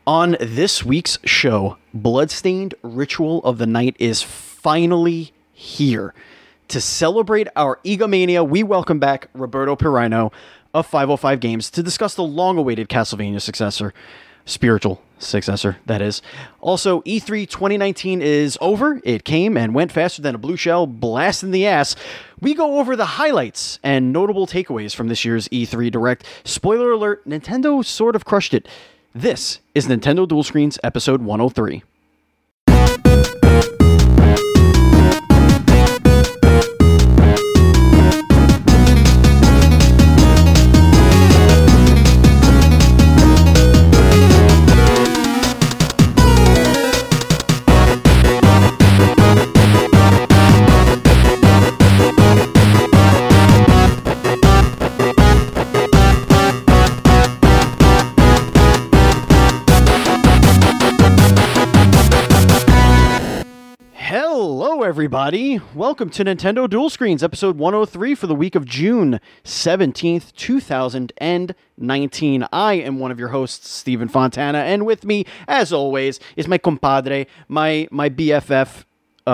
On this week's show, Bloodstained Ritual of the Night is finally here. To celebrate our Egomania, we welcome back Roberto Pirino of 505 Games to discuss the long-awaited Castlevania successor. Spiritual successor, that is. Also, E3 2019 is over. It came and went faster than a blue shell blast in the ass. We go over the highlights and notable takeaways from this year's E3 Direct. Spoiler alert, Nintendo sort of crushed it. This is Nintendo Dual Screens episode 103. Hello, everybody. Welcome to Nintendo Dual Screens, episode 103 for the week of June 17th, 2019. I am one of your hosts, Stephen Fontana, and with me, as always, is my compadre, my BFF,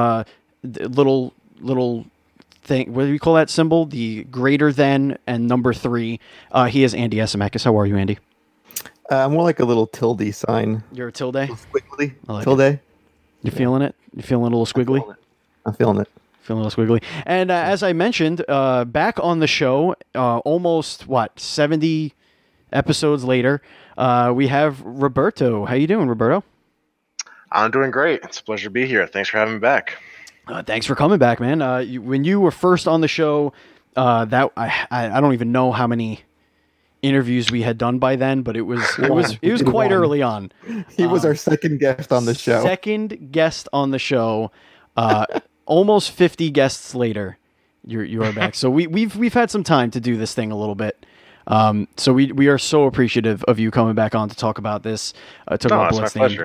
little thing. What do we call that symbol? The greater than and number 3. He is Andy Esimakis. How are you, Andy? More like a little tilde sign. You're a tilde? Squiggly. Like tilde. It. You feeling it? You feeling a little squiggly? I'm feeling it. Feeling a little squiggly. And as I mentioned, back on the show, almost, 70 episodes later, we have Roberto. How you doing, Roberto? I'm doing great. It's a pleasure to be here. Thanks for having me back. Thanks for coming back, man. When you were first on the show, that I don't even know how many interviews we had done by then, but it was quite early on. He was our second guest on the show. Second guest on the show. Almost 50 guests later, you are back. So we've had some time to do this thing a little bit. So we are so appreciative of you coming back on to talk about this. It's my pleasure.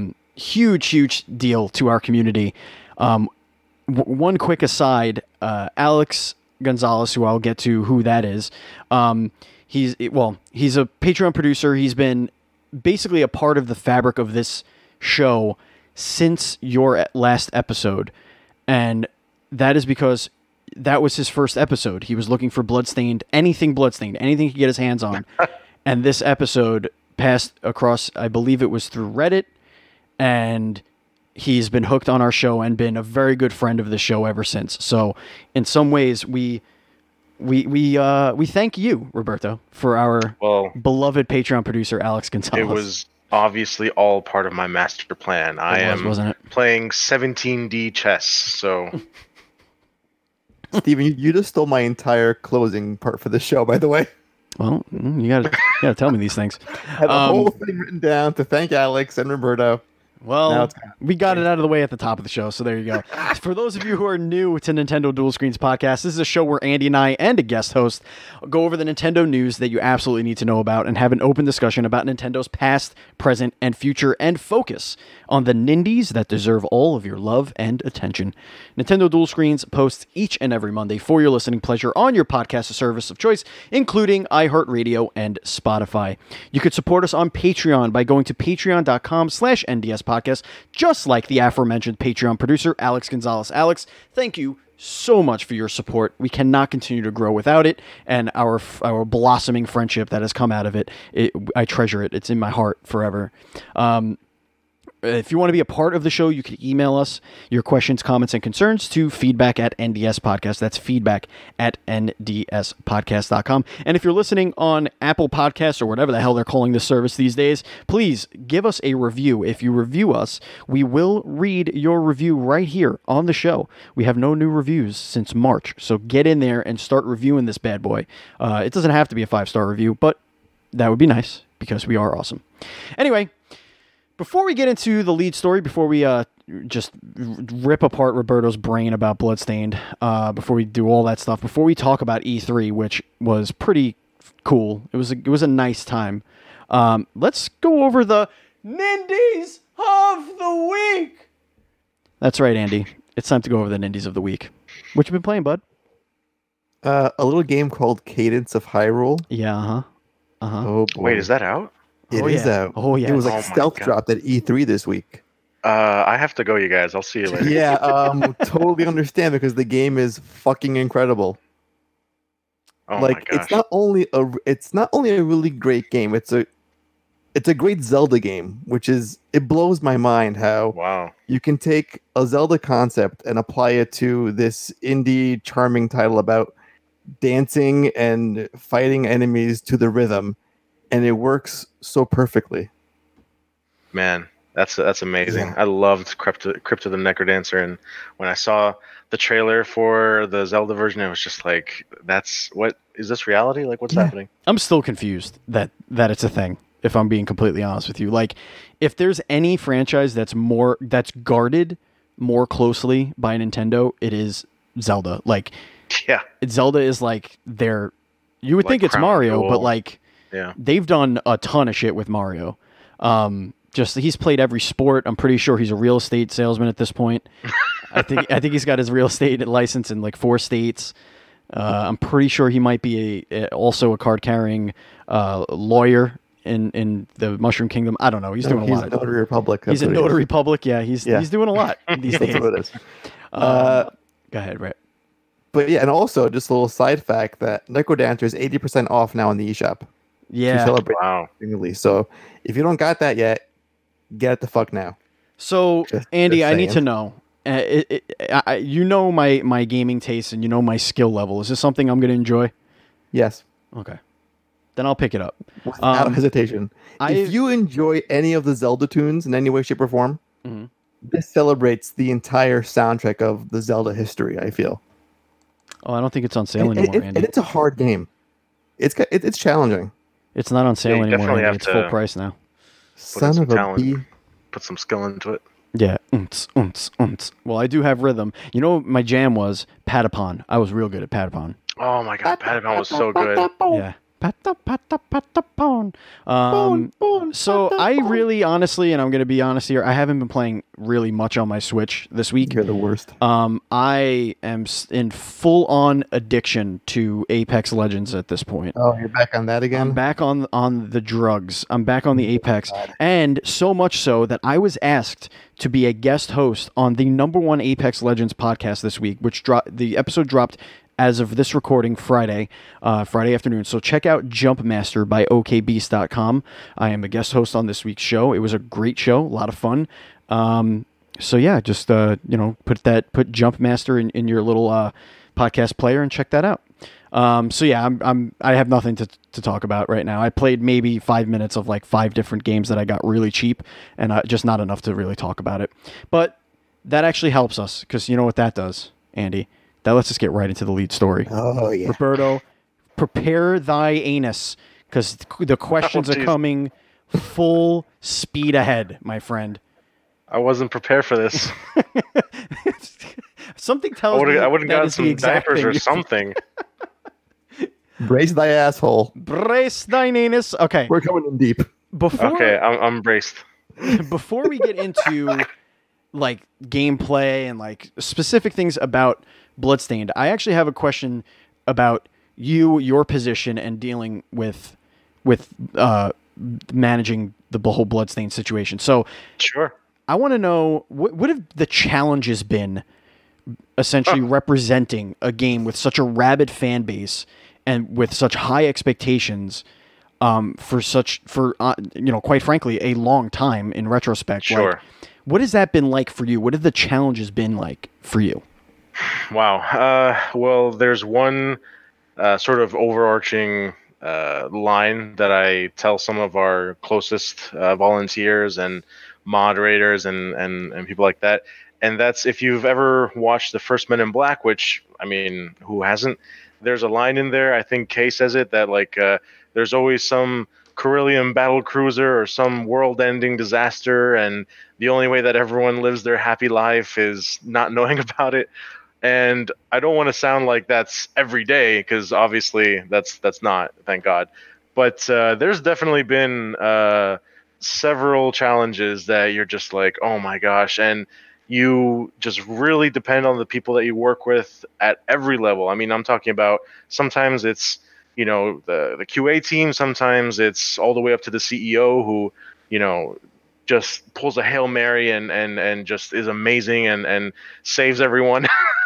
Huge deal to our community. One quick aside, Alex Gonzalez, who I'll get to who that is. He's a Patreon producer. He's been basically a part of the fabric of this show since your last episode. And that is because that was his first episode. He was looking for anything Bloodstained, anything he could get his hands on. And this episode passed across, I believe it was through Reddit, and he's been hooked on our show and been a very good friend of the show ever since. So in some ways, we thank you, Roberto, for our beloved Patreon producer, Alex Gonzalez. It was obviously all part of my master plan. Wasn't it? Playing 17D chess, so... Steven, you just stole my entire closing part for the show, by the way. Well, you gotta tell me these things. I had the whole thing written down to thank Alex and Roberto. Well, we got it out of the way at the top of the show, so there you go. For those of you who are new to Nintendo Dual Screens Podcast, this is a show where Andy and I and a guest host go over the Nintendo news that you absolutely need to know about and have an open discussion about Nintendo's past, present, and future, and focus on the Nindies that deserve all of your love and attention. Nintendo Dual Screens posts each and every Monday for your listening pleasure on your podcast service of choice, including iHeartRadio and Spotify. You could support us on Patreon by going to patreon.com/NDS podcast, just like the aforementioned Patreon producer, Alex Gonzalez. Alex, thank you so much for your support. We cannot continue to grow without it, and our blossoming friendship that has come out of it, I treasure it. It's in my heart forever. If you want to be a part of the show, you can email us your questions, comments, and concerns to feedback@ndspodcast. That's feedback@ndspodcast.com. And if you're listening on Apple Podcasts or whatever the hell they're calling this service these days, please give us a review. If you review us, we will read your review right here on the show. We have no new reviews since March, so get in there and start reviewing this bad boy. It doesn't have to be a 5-star review, but that would be nice because we are awesome. Anyway, before we get into the lead story, before we just rip apart Roberto's brain about Bloodstained, before we do all that stuff, before we talk about E3, which was pretty cool, it was a nice time. Let's go over the Nindies of the Week. That's right, Andy. It's time to go over the Nindies of the Week. What you been playing, bud? A little game called Cadence of Hyrule. Yeah, uh-huh. Oh, boy. Wait, is that out? It Oh, is yeah. out. Oh, It was yes. like Oh my stealth God. dropped at E3 this week. I have to go, you guys. I'll see you later. Yeah, totally understand because the game is fucking incredible. Oh my Like gosh. it's not only a really great game, it's a great Zelda game, which is it blows my mind how Wow. you can take a Zelda concept and apply it to this indie charming title about dancing and fighting enemies to the rhythm, and it works so perfectly. Man, that's amazing. Yeah. I loved Crypto the Necrodancer, and when I saw the trailer for the Zelda version, it was just like, what is this reality? Like, what's Yeah. happening? I'm still confused that it's a thing. If I'm being completely honest with you, like if there's any franchise that's guarded more closely by Nintendo, it is Zelda. Like Yeah. Zelda is like their. You would Like think it's Crown Mario, but Jewel. like Yeah. they've done a ton of shit with Mario. Just he's played every sport. I'm pretty sure he's a real estate salesman at this point. I think he's got his real estate license in like 4 states. I'm pretty sure he might be also a card carrying lawyer in the Mushroom Kingdom. I don't know. He's doing a He's lot. a Notary Republic. He's a that's what he notary public. Yeah, he's doing a lot these is. That's days. what it is. Go ahead, Brett. But yeah, and also just a little side fact that Necrodancer is 80% off now in the eShop to Yeah. celebrate Wow. the release. So if you don't got that yet, get it the fuck now. So Just Andy, I need saying. to know. You know my gaming taste and you know my skill level. Is this something I'm going to enjoy? Yes, Okay, then I'll pick it up. without hesitation. If you enjoy any of the Zelda tunes in any way, shape, or form, Mhm. this celebrates the entire soundtrack of the Zelda history. I feel, Oh, I don't think it's on sale anymore, and Andy. it's a hard game. It's challenging. It's not on sale you anymore. definitely Andy. have It's full to price now. Son some of a talent. bee. Put some skill into it. Yeah. Well, I do have rhythm. You know what my jam was? Patapon. I was real good at Patapon. Oh my God, Patapon was so good. Yeah. Patapon. So I really, honestly, and I'm going to be honest here, I haven't been playing really much on my Switch this week. You're the worst. I am in full-on addiction to Apex Legends at this point. Oh, you're back on that again. I'm back on the drugs. I'm back on the Apex, God. and so much so that I was asked to be a guest host on the #1 Apex Legends podcast this week, which the episode dropped as of this recording Friday afternoon. So check out Jumpmaster by okbeast.com. I am a guest host on this week's show. It was a great show, a lot of fun. So yeah, just put Jumpmaster in your little podcast player and check that out. So yeah, I have nothing to talk about right now. I played maybe 5 minutes of like 5 different games that I got really cheap, and just not enough to really talk about it. But that actually helps us because you know what that does, Andy. That lets us get right into the lead story. Oh yeah. Roberto, prepare thy anus because the questions are geez. coming full speed ahead, my friend. I wasn't prepared for this. Something I tells would me have that gotten is the some exact diapers thing or you- something. Brace thy asshole. Brace thine anus. Okay, We're coming in deep. before Okay, I'm braced. before we get into like gameplay and like specific things about Bloodstained, I actually have a question about your position and dealing with managing the whole Bloodstained situation. So Sure. I want to know what have the challenges been essentially representing a game with such a rabid fan base and with such high expectations for quite frankly a long time in retrospect. Sure. Like, what has that been like for you? What have the challenges been like for you? Wow. Well, there's one sort of overarching line that I tell some of our closest volunteers and moderators and people like that. And that's if you've ever watched the first Men in Black, which, I mean, who hasn't? There's a line in there, I think Kay says it, that like there's always some Carillion battle cruiser or some world-ending disaster, and the only way that everyone lives their happy life is not knowing about it. And I don't want to sound like that's every day, because obviously that's not, thank God. But there's definitely been several challenges that you're just like, oh my gosh, and you just really depend on the people that you work with at every level. I mean, I'm talking about sometimes it's the QA team. Sometimes it's all the way up to the CEO who, just pulls a Hail Mary and just is amazing and saves everyone.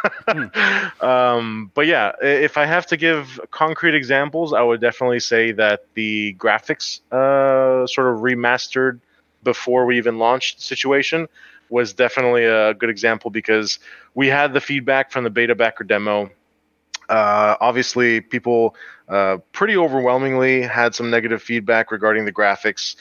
But yeah, if I have to give concrete examples, I would definitely say that the graphics sort of remastered before we even launched situation was definitely a good example, because we had the feedback from the beta backer demo. Obviously, people pretty overwhelmingly had some negative feedback regarding the graphics.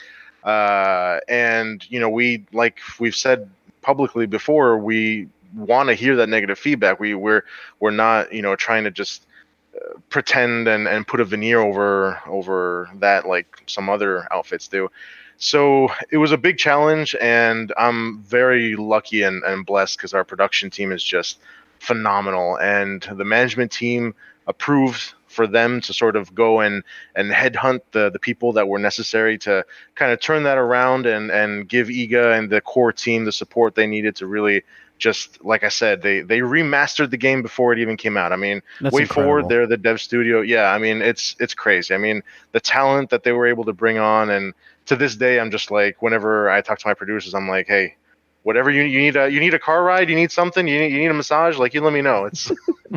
And like we've said publicly before, we want to hear that negative feedback. We're not trying to just pretend and put a veneer over that like some other outfits do. So it was a big challenge, and I'm very lucky and blessed because our production team is just phenomenal, and the management team approved for them to sort of go and headhunt the people that were necessary to kind of turn that around and give IGA and the core team the support they needed to really, just like I said, they remastered the game before it even came out. I mean, That's WayForward, incredible. they're the dev studio. Yeah, I mean, it's crazy. I mean, the talent that they were able to bring on, and to this day, I'm just like, whenever I talk to my producers, I'm like, hey, whatever you need a car ride, you need something, you need a massage, like, you let me know. It's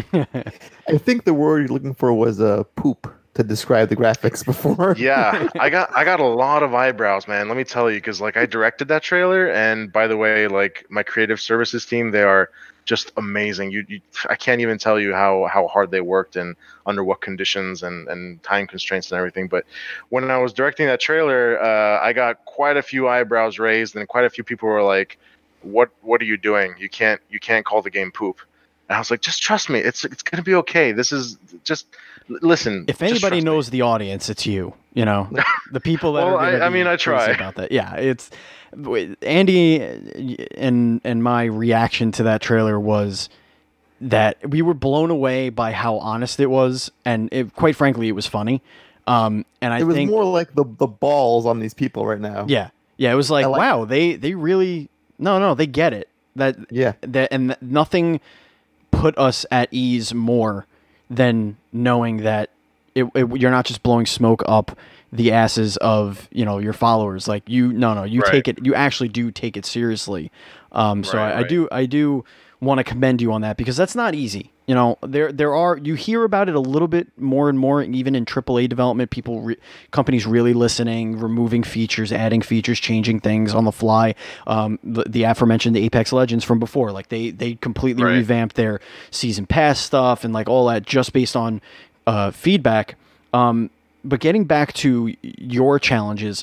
I think the word you're looking for was poop to describe the graphics before. yeah, I got a lot of eyebrows, man. Let me tell you, because like I directed that trailer, and by the way, like my creative services team, they are just amazing. I can't even tell you how hard they worked and under what conditions and time constraints and everything. But when I was directing that trailer, I got quite a few eyebrows raised, and quite a few people were like, "What are you doing? You can't call the game poop." And I was like, "Just trust me. It's gonna be okay. This is just listen. If just anybody trust me." knows the audience, it's you. The people that Well, are going to I be mean, I crazy try. about that. Yeah, it's Andy and my reaction to that trailer was that we were blown away by how honest it was, and quite frankly, it was funny. And I It was think, more like the balls on these people right now. yeah, it was like, I like wow, they really no, they get it. Yeah. Nothing put us at ease more than knowing that you're not just blowing smoke up the asses of your followers. Like you Right. take it, you actually do take it seriously. So Right, right. I do want to commend you on that, because that's not easy. There are, you hear about it a little bit more and more, even in AAA development. Companies really listening, removing features, adding features, changing things on the fly. The aforementioned Apex Legends from before, like they completely Right. revamped their season pass stuff and like all that just based on feedback. But getting back to your challenges,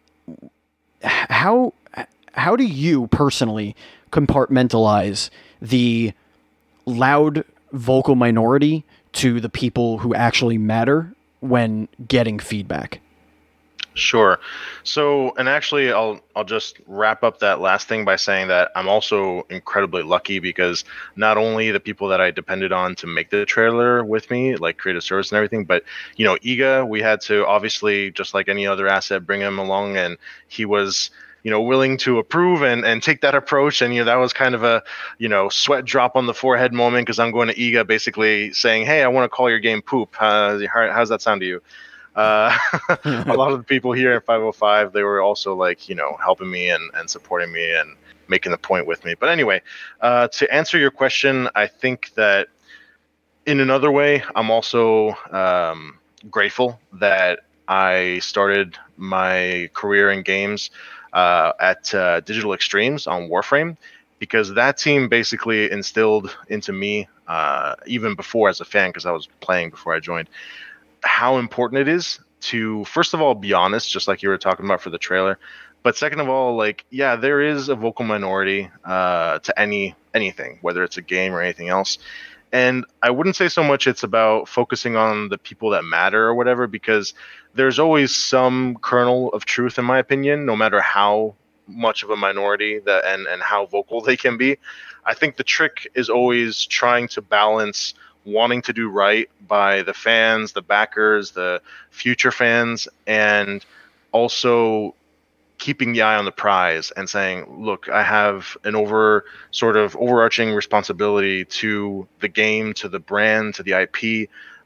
how do you personally compartmentalize the loud vocal minority to the people who actually matter when getting feedback? Sure. So, and actually, I'll just wrap up that last thing by saying that I'm also incredibly lucky, because not only the people that I depended on to make the trailer with me, like creative service and everything, but Iga, we had to obviously, just like any other asset, bring him along, and he was willing to approve and take that approach. And that was kind of a sweat drop on the forehead moment, because I'm going to Iga basically saying, hey, I want to call your game poop. How's that sound to you? A lot of the people here in 505, they were also like, helping me and supporting me and making the point with me. But anyway, to answer your question, I think that in another way, I'm also grateful that I started my career in games at Digital Extremes on Warframe, because that team basically instilled into me, even before as a fan, because I was playing before I joined, how important it is to, first of all, be honest, just like you were talking about for the trailer. But second of all, like, yeah, there is a vocal minority to anything, whether it's a game or anything else. And I wouldn't say so much it's about focusing on the people that matter or whatever, because there's always some kernel of truth, in my opinion, no matter how much of a minority that and how vocal they can be. I think the trick is always trying to balance wanting to do right by the fans, the backers, the future fans, and also keeping the eye on the prize and saying, look, I have an overarching responsibility to the game, to the brand, to the IP.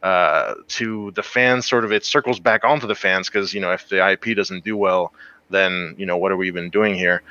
to the fans. Sort of, it circles back onto the fans because if the IP doesn't do well, then what are we even doing here?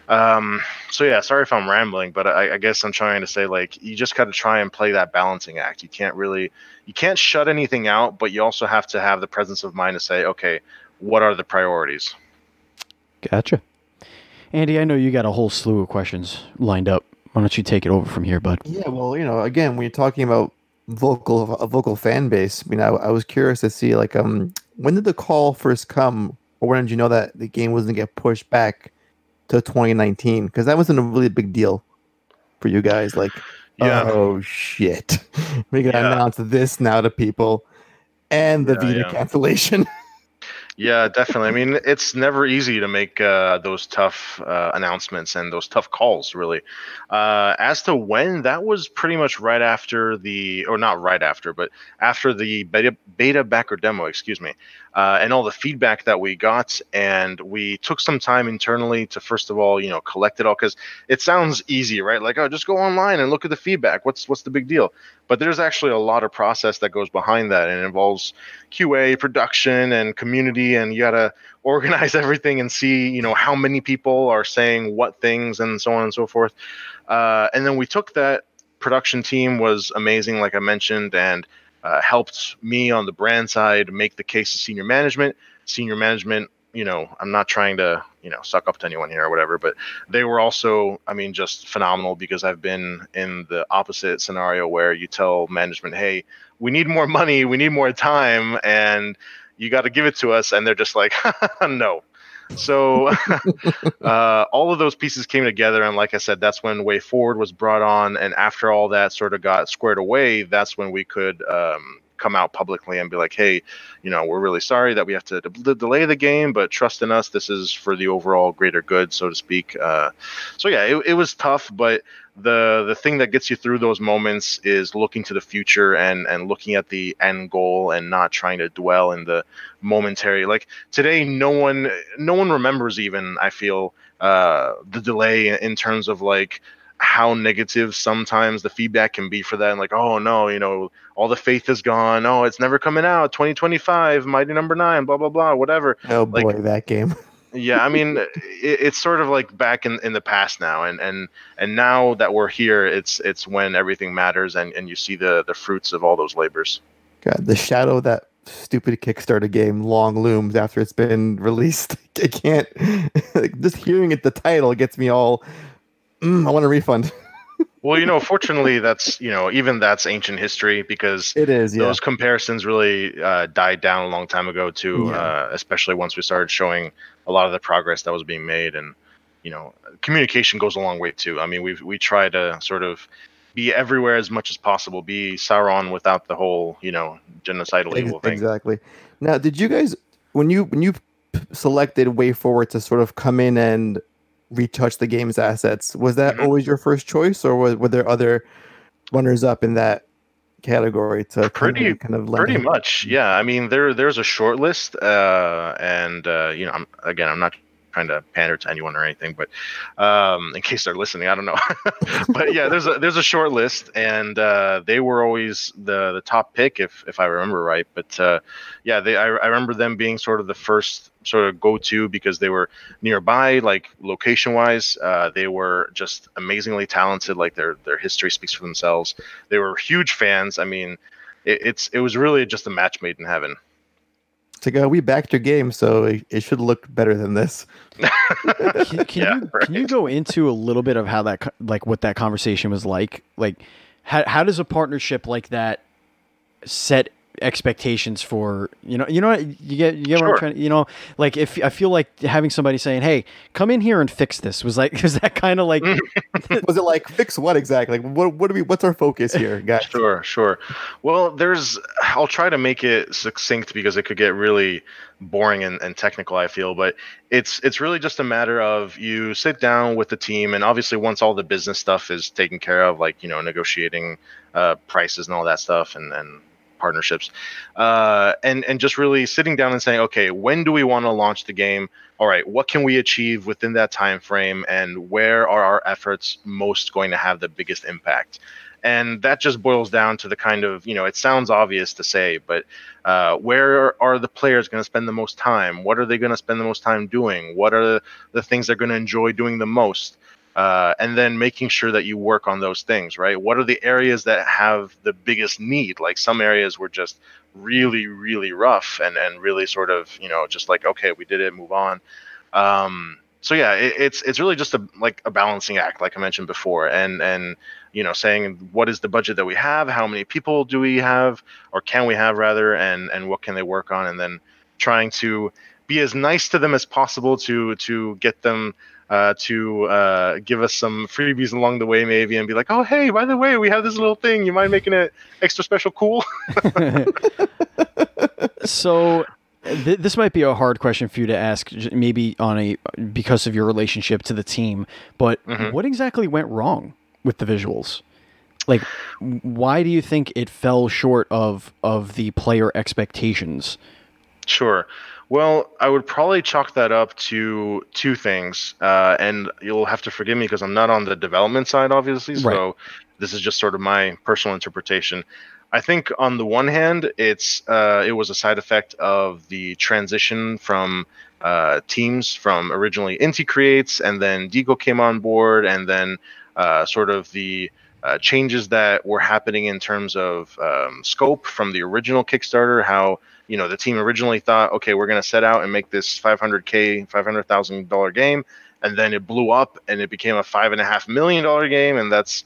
So yeah, sorry if I'm rambling, but I guess I'm trying to say, like, you just got to try and play that balancing act. You can't shut anything out, but you also have to have the presence of mind to say, okay, what are the priorities? Gotcha. Andy, I know you got a whole slew of questions lined up. Why don't you take it over from here, bud? Yeah, well, again, when you're talking about a vocal fan base, I was curious to see, like, when did the call first come, or when did you know that the game was going to get pushed back to 2019? Because that wasn't a really big deal for you guys. Like, oh shit, we're gonna announce this now to people, and the Vita cancellation. Yeah, definitely. I mean, it's never easy to make those tough announcements and those tough calls, really. As to when, that was pretty much right after or not right after, but after the beta backer demo, excuse me, and all the feedback that we got. And we took some time internally to, first of all, collect it all, because it sounds easy, right? Like, oh, just go online and look at the feedback. What's the big deal? But there's actually a lot of process that goes behind that, and it involves QA, production, and community, and you gotta organize everything and see, how many people are saying what things, and so on and so forth. And then we took that. Production team was amazing, like I mentioned, and helped me on the brand side make the case to senior management. Senior management, I'm not trying to, suck up to anyone here or whatever, but they were also, just phenomenal, because I've been in the opposite scenario where you tell management, hey, we need more money, we need more time, and you got to give it to us. And they're just like, no. So all of those pieces came together. And like I said, that's when Way Forward was brought on. And after all that sort of got squared away, that's when we could come out publicly and be like, hey, we're really sorry that we have to delay the game, but trust in us, this is for the overall greater good, so to speak. So yeah, it was tough, but the thing that gets you through those moments is looking to the future and looking at the end goal, and not trying to dwell in the momentary. Like today, no one remembers, even, I feel, the delay in terms of like how negative sometimes the feedback can be for that, and like, oh no, all the faith is gone, oh, it's never coming out, 2025 Mighty Number 9, blah blah blah, whatever. Oh boy, like, that game. Yeah, it's sort of like back in the past now, and now that we're here, it's when everything matters, and you see the fruits of all those labors. God, the shadow of that stupid Kickstarter game long looms after it's been released. I can't just hearing it, the title gets me all I want a refund. Well, fortunately, that's even that's ancient history, because it is. Those comparisons really died down a long time ago too. Yeah. Especially once we started showing a lot of the progress that was being made, and communication goes a long way too. We try to sort of be everywhere as much as possible. Be Sauron without the whole genocidal evil thing. Exactly. Now, did you guys, when you selected Way Forward to sort of come in and retouch the game's assets, was that always your first choice, or were there other runners up in that category to pretty much? Yeah, there's a short list, and I'm not trying to pander to anyone or anything, but in case they're listening, I don't know. But yeah, there's a short list, and they were always the top pick, if I remember right. But yeah, I remember them being sort of the first sort of go-to, because they were nearby, like location wise. They were just amazingly talented. Like their history speaks for themselves. They were huge fans. It was really just a match made in heaven. We backed your game, so it should look better than this. Can you go into a little bit of how that, like, what that conversation was like? Like, how does a partnership like that set expectations for, you know what you get Sure. what I'm trying, like, if I feel like having somebody saying, hey, come in here and fix this, was that kind of like was it like, fix what exactly? Like, what's our focus here, guys? Sure. Well, I'll try to make it succinct, because it could get really boring and technical, I feel, but it's really just a matter of, you sit down with the team, and obviously once all the business stuff is taken care of, like negotiating prices and all that stuff, and partnerships, and just really sitting down and saying, okay, when do we want to launch the game? All right, what can we achieve within that time frame, and where are our efforts most going to have the biggest impact? And that just boils down to the kind of, it sounds obvious to say, but where are the players going to spend the most time? What are they going to spend the most time doing? What are the things they're going to enjoy doing the most? And then making sure that you work on those things, right? What are the areas that have the biggest need? Like some areas were just really, really rough and really sort of, just like, okay, we did it, move on. So yeah, it's really just a balancing act, like I mentioned before, and saying what is the budget that we have, how many people do we have, or can we have rather, and what can they work on, and then trying to be as nice to them as possible to get them to give us some freebies along the way, maybe, and be like, oh hey, by the way, we have this little thing. You mind making it extra special cool? So. This might be a hard question for you to ask, maybe because of your relationship to the team. But what exactly went wrong with the visuals? Like, why do you think it fell short of the player expectations? Sure. Well, I would probably chalk that up to two things, and you'll have to forgive me because I'm not on the development side, obviously. So Right. This is just sort of my personal interpretation. I think on the one hand, it was a side effect of the transition from teams from originally Inti Creates, and then Deagle came on board, and then sort of the changes that were happening in terms of scope from the original Kickstarter. How the team originally thought, okay, we're going to set out and make this $500,000 game, and then it blew up and it became a $5.5 million game, and that's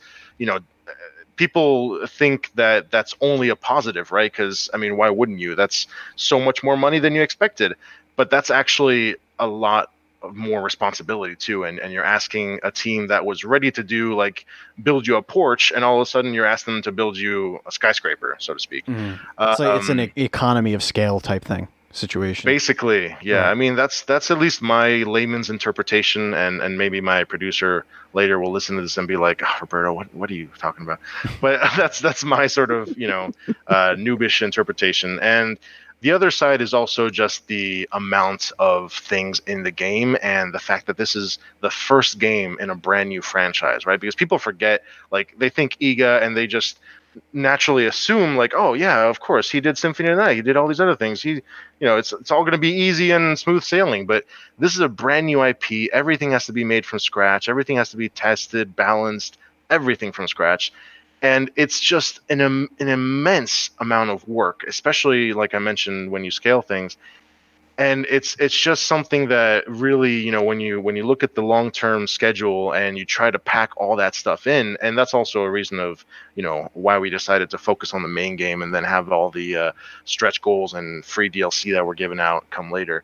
people think that that's only a positive, right? Because why wouldn't you? That's so much more money than you expected, but that's actually a lot of more responsibility too. And you're asking a team that was ready to build you a porch, and all of a sudden you're asking them to build you a skyscraper, so to speak. It's an economy of scale type thing situation. Basically, yeah. Right. That's at least my layman's interpretation, and maybe my producer later will listen to this and be like, oh, Roberto, what are you talking about? But that's my sort of noobish interpretation. And the other side is also just the amount of things in the game, and the fact that this is the first game in a brand new franchise, right? Because people forget, they think IGA and they just naturally assume oh yeah, of course he did Symphony of the Night, he did all these other things, it's all going to be easy and smooth sailing. But this is a brand new IP. Everything has to be made from scratch, everything has to be tested, balanced, everything from scratch. And it's just an immense amount of work, especially like I mentioned, when you scale things. And it's just something that really, when you look at the long-term schedule and you try to pack all that stuff in, and that's also a reason of why we decided to focus on the main game and then have all the stretch goals and free DLC that were given out come later.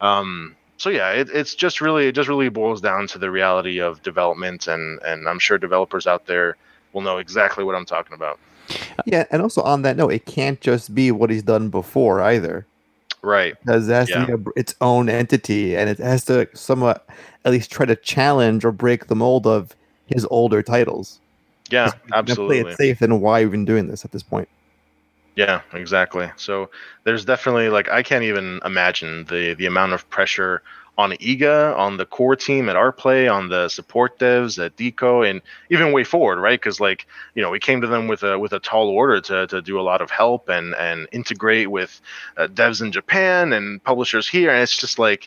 So yeah, it just really boils down to the reality of development, and I'm sure developers out there will know exactly what I'm talking about. Yeah, and also on that note, it can't just be what he's done before either. Right. Because it has to be its own entity, and it has to somewhat at least try to challenge or break the mold of his older titles. Yeah, absolutely. Play it safe, then why even doing this at this point? Yeah, exactly. So there's definitely I can't even imagine the amount of pressure on IGA, on the core team at Artplay, on the support devs at Deco, and even WayForward, right? Because we came to them with a tall order to do a lot of help and integrate with devs in Japan and publishers here, and it's just like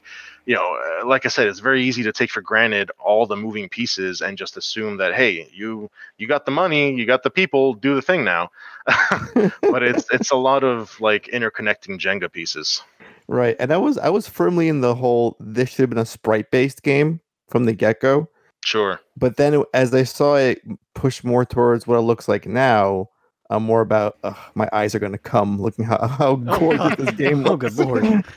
I said, it's very easy to take for granted all the moving pieces and just assume that, hey, you got the money, you got the people, do the thing now. But it's a lot of interconnecting Jenga pieces. Right, and I was firmly in the whole this should have been a sprite-based game from the get-go. Sure. But then as I saw it push more towards what it looks like now, I'm more about my eyes are going to come looking how gorgeous this game looks. Oh, good lord.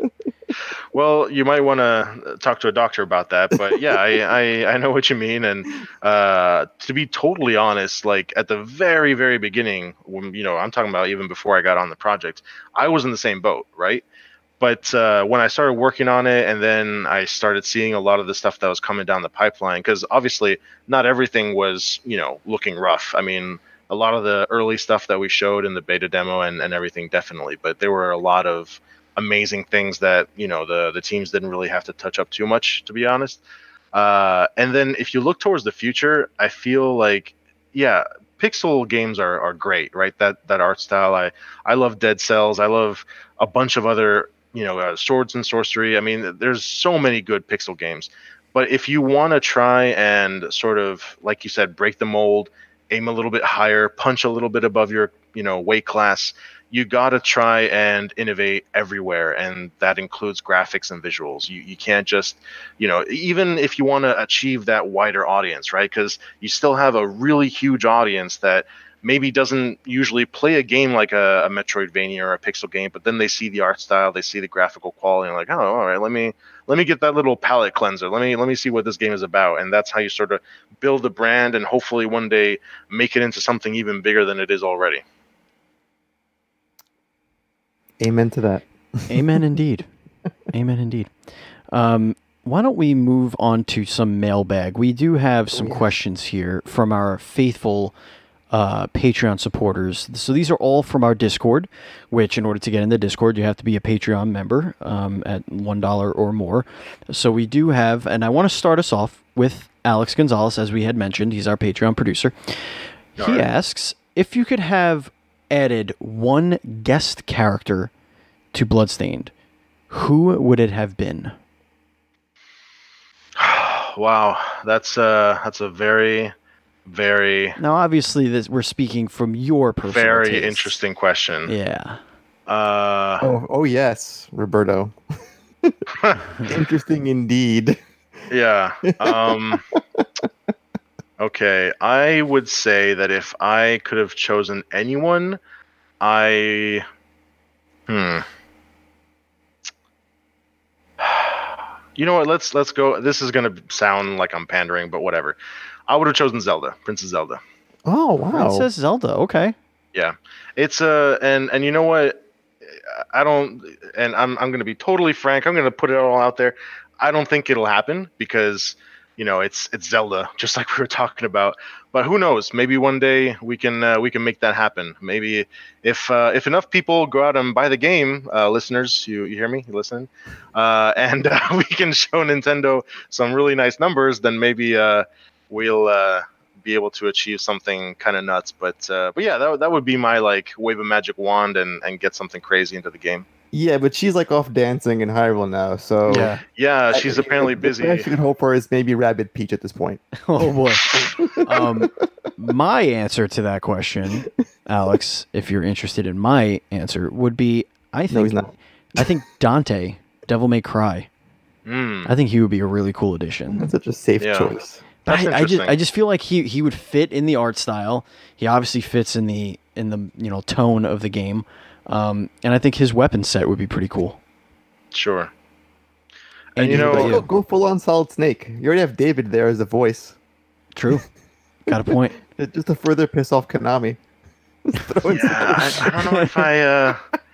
Well, you might want to talk to a doctor about that, but yeah, I know what you mean. And to be totally honest, at the very, very beginning, when I'm talking about even before I got on the project, I was in the same boat, right? But when I started working on it, and then I started seeing a lot of the stuff that was coming down the pipeline, because obviously not everything was, looking rough. A lot of the early stuff that we showed in the beta demo and everything, definitely. But there were a lot of amazing things that, the teams didn't really have to touch up too much, to be honest. And then if you look towards the future, I feel yeah, pixel games are great, right? That art style. I love Dead Cells. I love a bunch of other, Swords and Sorcery. I mean, there's so many good pixel games. But if you want to try and sort of, like you said, break the mold, aim a little bit higher, punch a little bit above your, weight class, you got to try and innovate everywhere, and that includes graphics and visuals. You can't just, even if you want to achieve that wider audience, right? Because you still have a really huge audience that maybe doesn't usually play a game like a Metroidvania or a pixel game, but then they see the art style, they see the graphical quality, and like, oh, all right, let me get that little palate cleanser. Let me see what this game is about, and that's how you sort of build the brand, and hopefully one day make it into something even bigger than it is already. Amen to that. Amen indeed. Amen indeed. Why don't we move on to some mailbag? We do have some questions here from our faithful Patreon supporters. So these are all from our Discord, which in order to get in the Discord, you have to be a Patreon member at $1 or more. So we do have, and I want to start us off with Alex Gonzalez, as we had mentioned. He's our Patreon producer. He asks, if you could have added one guest character to Bloodstained, who would it have been? Wow, that's a very, very now. Obviously, we're speaking from your personal very taste. Interesting question. Yeah. Oh yes, Roberto. Interesting indeed. Yeah. Okay, I would say that if I could have chosen anyone, You know what? Let's go. This is gonna sound like I'm pandering, but whatever. I would have chosen Zelda, Princess Zelda. Oh wow, Princess Zelda. Okay. Yeah, it's and you know what? I don't, and I'm gonna be totally frank. I'm gonna put it all out there. I don't think it'll happen because it's Zelda, just like we were talking about. But who knows? Maybe one day we can make that happen. Maybe if enough people go out and buy the game, listeners, you hear me? You listening? And we can show Nintendo some really nice numbers, then maybe we'll be able to achieve something kind of nuts. But yeah, that would be my wave a magic wand and get something crazy into the game. Yeah, but she's off dancing in Hyrule now, so yeah, she's apparently busy. The best you can hope for is maybe Rabbid Peach at this point. Oh boy. My answer to that question, Alex, if you're interested in my answer, would be I think Dante, Devil May Cry. I think he would be a really cool addition. That's such a safe choice. I just feel like he would fit in the art style. He obviously fits in the tone of the game. And I think his weapon set would be pretty cool. Sure. And go full on Solid Snake. You already have David there as a voice. True. Got a point. Just to further piss off Konami. I don't know if I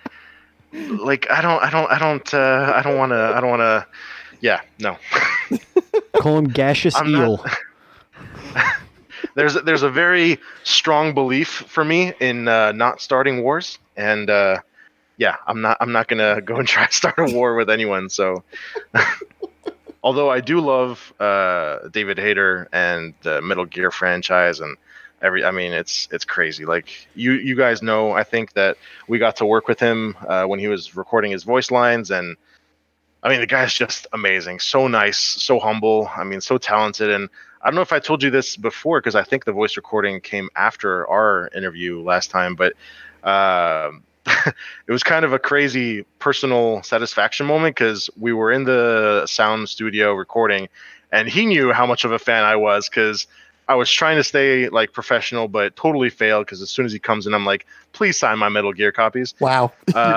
don't want to. Yeah, no. Call him Gaseous Eel. There's a very strong belief for me in not starting wars, and I'm not gonna go and try to start a war with anyone. So, although I do love David Hayter and the Metal Gear franchise and it's crazy. Like you guys know, I think that we got to work with him when he was recording his voice lines, and the guy's just amazing. So nice, so humble. So talented. And I don't know if I told you this before, because I think the voice recording came after our interview last time, but it was kind of a crazy personal satisfaction moment because we were in the sound studio recording, and he knew how much of a fan I was because I was trying to stay professional, but totally failed because as soon as he comes in, I'm like, please sign my Metal Gear copies. Wow.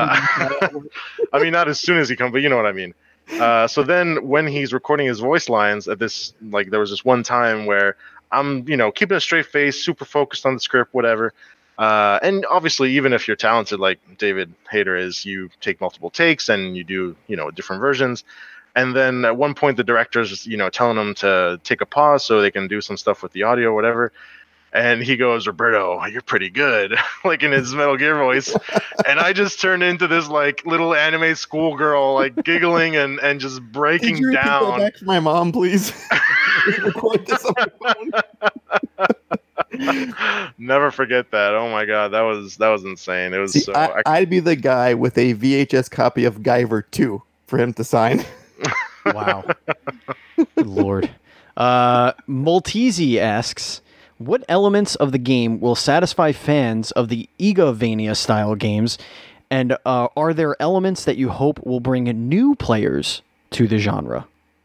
Not as soon as he comes, but you know what I mean. So then when he's recording his voice lines at this, there was this one time where I'm, keeping a straight face, super focused on the script, whatever. And obviously, even if you're talented like David Hayter is, you take multiple takes and you do, different versions. And then at one point, the director's, telling them to take a pause so they can do some stuff with the audio or whatever. And he goes, Roberto, you're pretty good, in his Metal Gear voice. And I just turned into this little anime schoolgirl, giggling and just breaking Could you down. Go back to my mom, please. Record this on my phone. Never forget that. Oh my god, that was insane. It was See, so. I'd be the guy with a VHS copy of Guyver 2 for him to sign. Wow. Good Lord. Maltese asks, what elements of the game will satisfy fans of the Igavania style games, and are there elements that you hope will bring new players to the genre?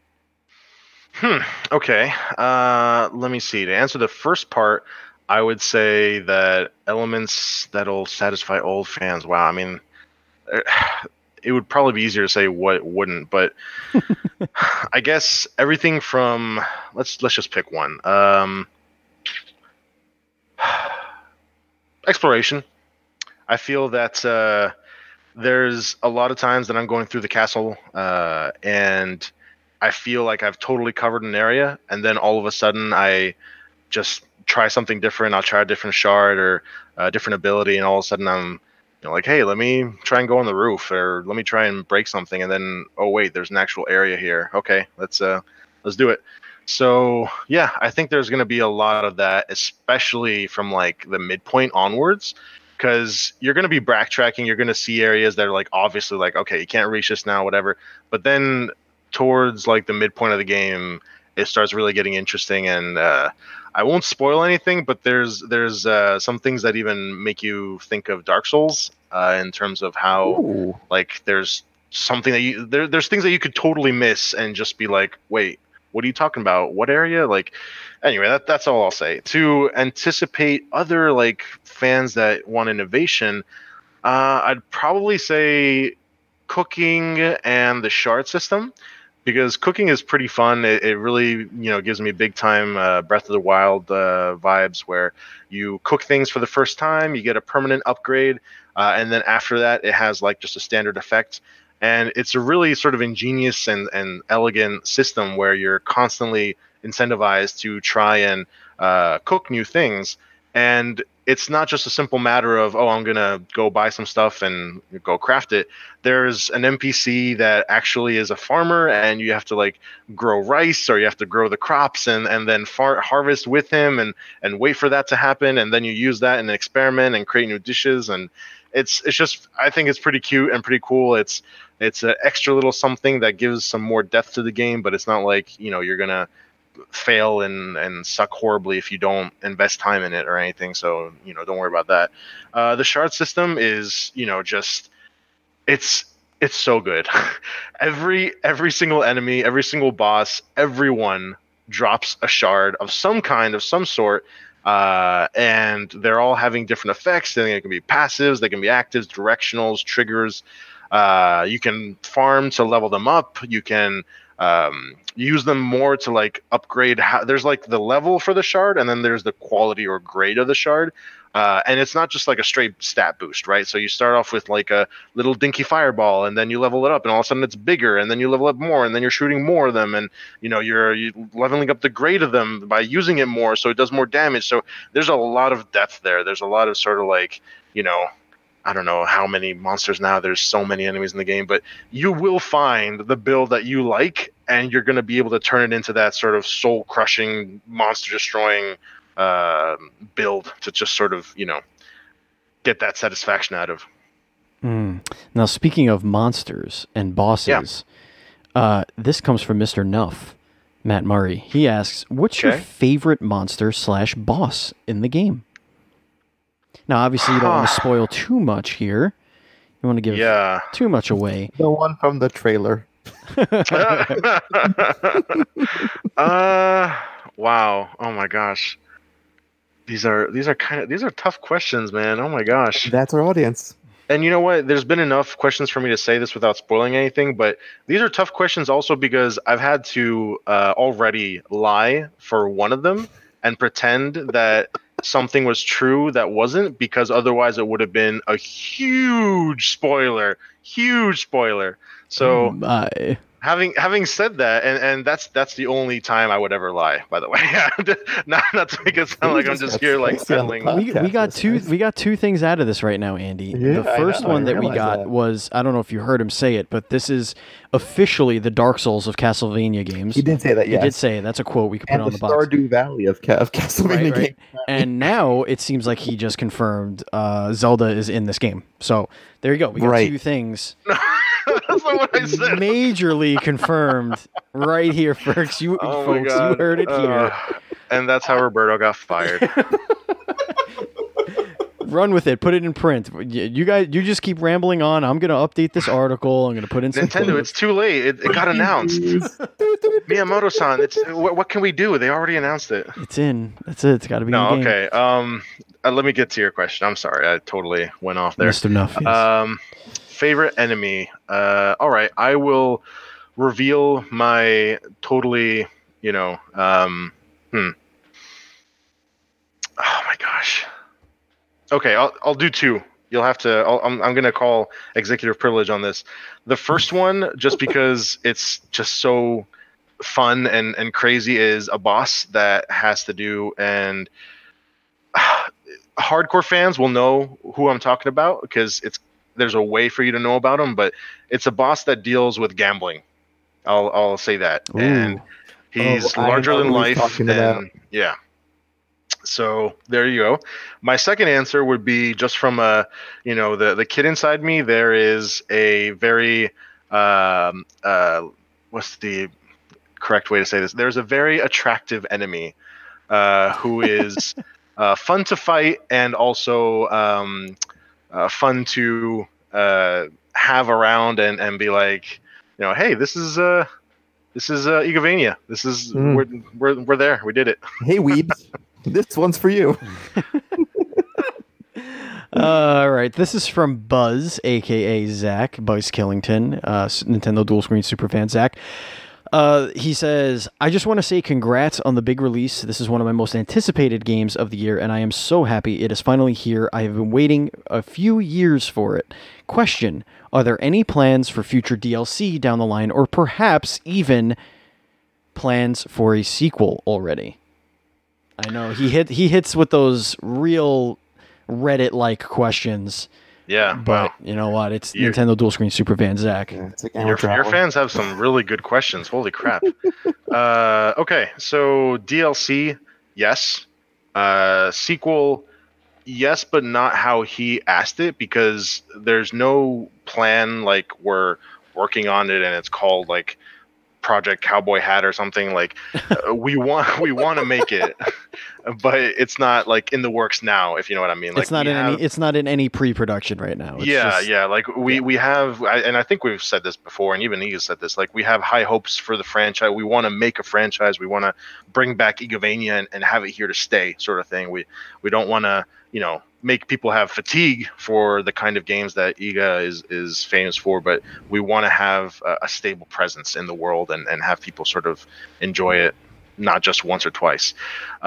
Okay. Let me see. To answer the first part, I would say that elements that'll satisfy old fans. Wow. I mean, it would probably be easier to say what wouldn't, but I guess everything from let's just pick one. Exploration. I feel that there's a lot of times that I'm going through the castle and I feel like I've totally covered an area, and then all of a sudden I just try something different. I'll try a different shard or a different ability, and all of a sudden I'm like, hey, let me try and go on the roof, or let me try and break something, and then oh wait, there's an actual area here. Okay, let's do it. So yeah, I think there's going to be a lot of that, especially from like the midpoint onwards, because you're going to be backtracking. You're going to see areas that are like obviously like, okay, you can't reach this now, whatever. But then towards like the midpoint of the game, it starts really getting interesting, and I won't spoil anything, but there's some things that even make you think of Dark Souls in terms of how Ooh. like there's something that there's things that you could totally miss and just be like, wait, what are you talking about? What area? Like, anyway, that's all I'll say. To anticipate other like fans that want innovation, I'd probably say cooking and the shard system, because cooking is pretty fun. It really, gives me big time Breath of the Wild vibes, where you cook things for the first time, you get a permanent upgrade, and then after that, it has like just a standard effect. And it's a really sort of ingenious and elegant system where you're constantly incentivized to try and cook new things. And it's not just a simple matter of, oh, I'm going to go buy some stuff and go craft it. There's an NPC that actually is a farmer, and you have to like grow rice, or you have to grow the crops and then harvest with him and wait for that to happen. And then you use that in an experiment and create new dishes. And it's just, I think it's pretty cute and pretty cool. It's an extra little something that gives some more depth to the game, but it's not like, you're going to fail and suck horribly if you don't invest time in it or anything. So don't worry about that. The shard system is just it's so good. every single enemy, every single boss, everyone drops a shard of some kind, of some sort, and they're all having different effects. They can be passives, they can be actives, directionals, triggers. You can farm to level them up. You can use them more to like upgrade. There's like the level for the shard, and then there's the quality or grade of the shard. And it's not just like a straight stat boost, right? So you start off with like a little dinky fireball, and then you level it up, and all of a sudden it's bigger, and then you level up more, and then you're shooting more of them, and you're leveling up the grade of them by using it more, so it does more damage. So there's a lot of depth there. There's a lot of sort of like, I don't know how many monsters now. There's so many enemies in the game, but you will find the build that you like, and you're going to be able to turn it into that sort of soul-crushing, monster-destroying build to just sort of, get that satisfaction out of. Now, speaking of monsters and bosses, this comes from Mr. Nuff, Matt Murray. He asks, what's your favorite monster / boss in the game? Now, obviously, you don't want to spoil too much here. You want to give too much away. The one from the trailer. Wow. Oh my gosh. These are tough questions, man. Oh my gosh. That's our audience. And you know what? There's been enough questions for me to say this without spoiling anything, but these are tough questions also because I've had to already lie for one of them and pretend that something was true that wasn't, because otherwise it would have been a huge spoiler. So having said that, and that's the only time I would ever lie. By the way, not to make it sound like I'm just here like peddling. We got two things out of this right now, Andy. Yeah, the first one that we got was, I don't know if you heard him say it, but this is officially the Dark Souls of Castlevania games. He did say that. He did say it. That's a quote we could put on the box. Stardew Valley of Castlevania games. And now it seems like he just confirmed Zelda is in this game. So there you go. We got two things. That's not what I said. Majorly confirmed right here, folks. You heard it here. And that's how Roberto got fired. Run with it. Put it in print. You guys, you just keep rambling on. I'm gonna update this article. I'm gonna put in some Nintendo. quotes. It's too late. It got announced. Miyamoto-san. What can we do? They already announced it. It's in. That's it. It's got to be. No. in the game. Okay. Let me get to your question. I'm sorry. I totally went off there. Missed enough. Yes. Favorite enemy. All right. I will reveal my totally. Oh my gosh. Okay, I'll do two. You'll have to. I'm gonna call executive privilege on this. The first one, just because it's just so fun and crazy, is a boss that has to do, and hardcore fans will know who I'm talking about because there's a way for you to know about him, but it's a boss that deals with gambling. I'll say that. Ooh. And he's larger than life. And yeah. So there you go. My second answer would be just from the kid inside me. There is a very what's the correct way to say this? There's a very attractive enemy who is fun to fight and also fun to have around and be like, hey, this is Igavania. This is we're there. We did it. Hey, weebs. This one's for you. All right. This is from Buzz, a.k.a. Zach, Buzz Killington, Nintendo Dual Screen Superfan Zach. He says, I just want to say congrats on the big release. This is one of my most anticipated games of the year, and I am so happy it is finally here. I have been waiting a few years for it. Question, are there any plans for future DLC down the line, or perhaps even plans for a sequel already? I know he hits with those real Reddit-like questions. Yeah, but you know what? It's Nintendo Dual Screen Superfan Zach. Yeah, it's like your fans have some really good questions. Holy crap! Okay, so DLC, yes. Sequel, yes, but not how he asked it, because there's no plan like we're working on it and it's called like Project Cowboy Hat or something. Like we want to make it, but it's not like in the works now, if you know what I mean. Like it's not in any pre-production right now. It's like we have, and I think we've said this before, and even he has said this, like we have high hopes for the franchise. We want to make a franchise. We want to bring back Igavania and have it here to stay, sort of thing. We don't want to make people have fatigue for the kind of games that Iga is famous for, but we want to have a stable presence in the world and have people sort of enjoy it, not just once or twice.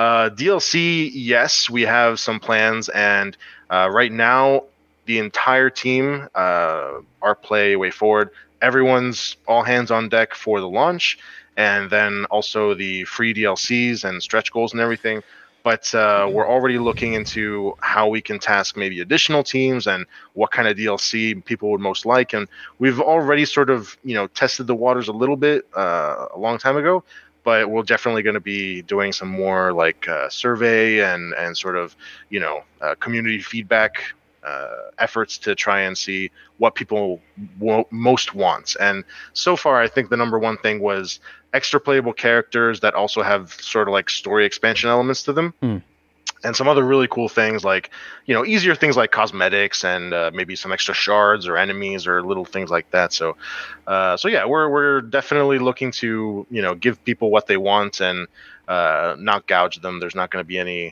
DLC, yes, we have some plans, and right now the entire team, our play way forward, everyone's all hands on deck for the launch, and then also the free DLCs and stretch goals and everything. But we're already looking into how we can task maybe additional teams and what kind of DLC people would most like. And we've already sort of, tested the waters a little bit a long time ago, but we're definitely going to be doing some more like survey and sort of, community feedback efforts to try and see what people most want. And so far, I think the number one thing was extra playable characters that also have sort of like story expansion elements to them. And some other really cool things like, easier things like cosmetics and maybe some extra shards or enemies or little things like that. So yeah, we're definitely looking to, give people what they want and not gouge them. There's not going to be any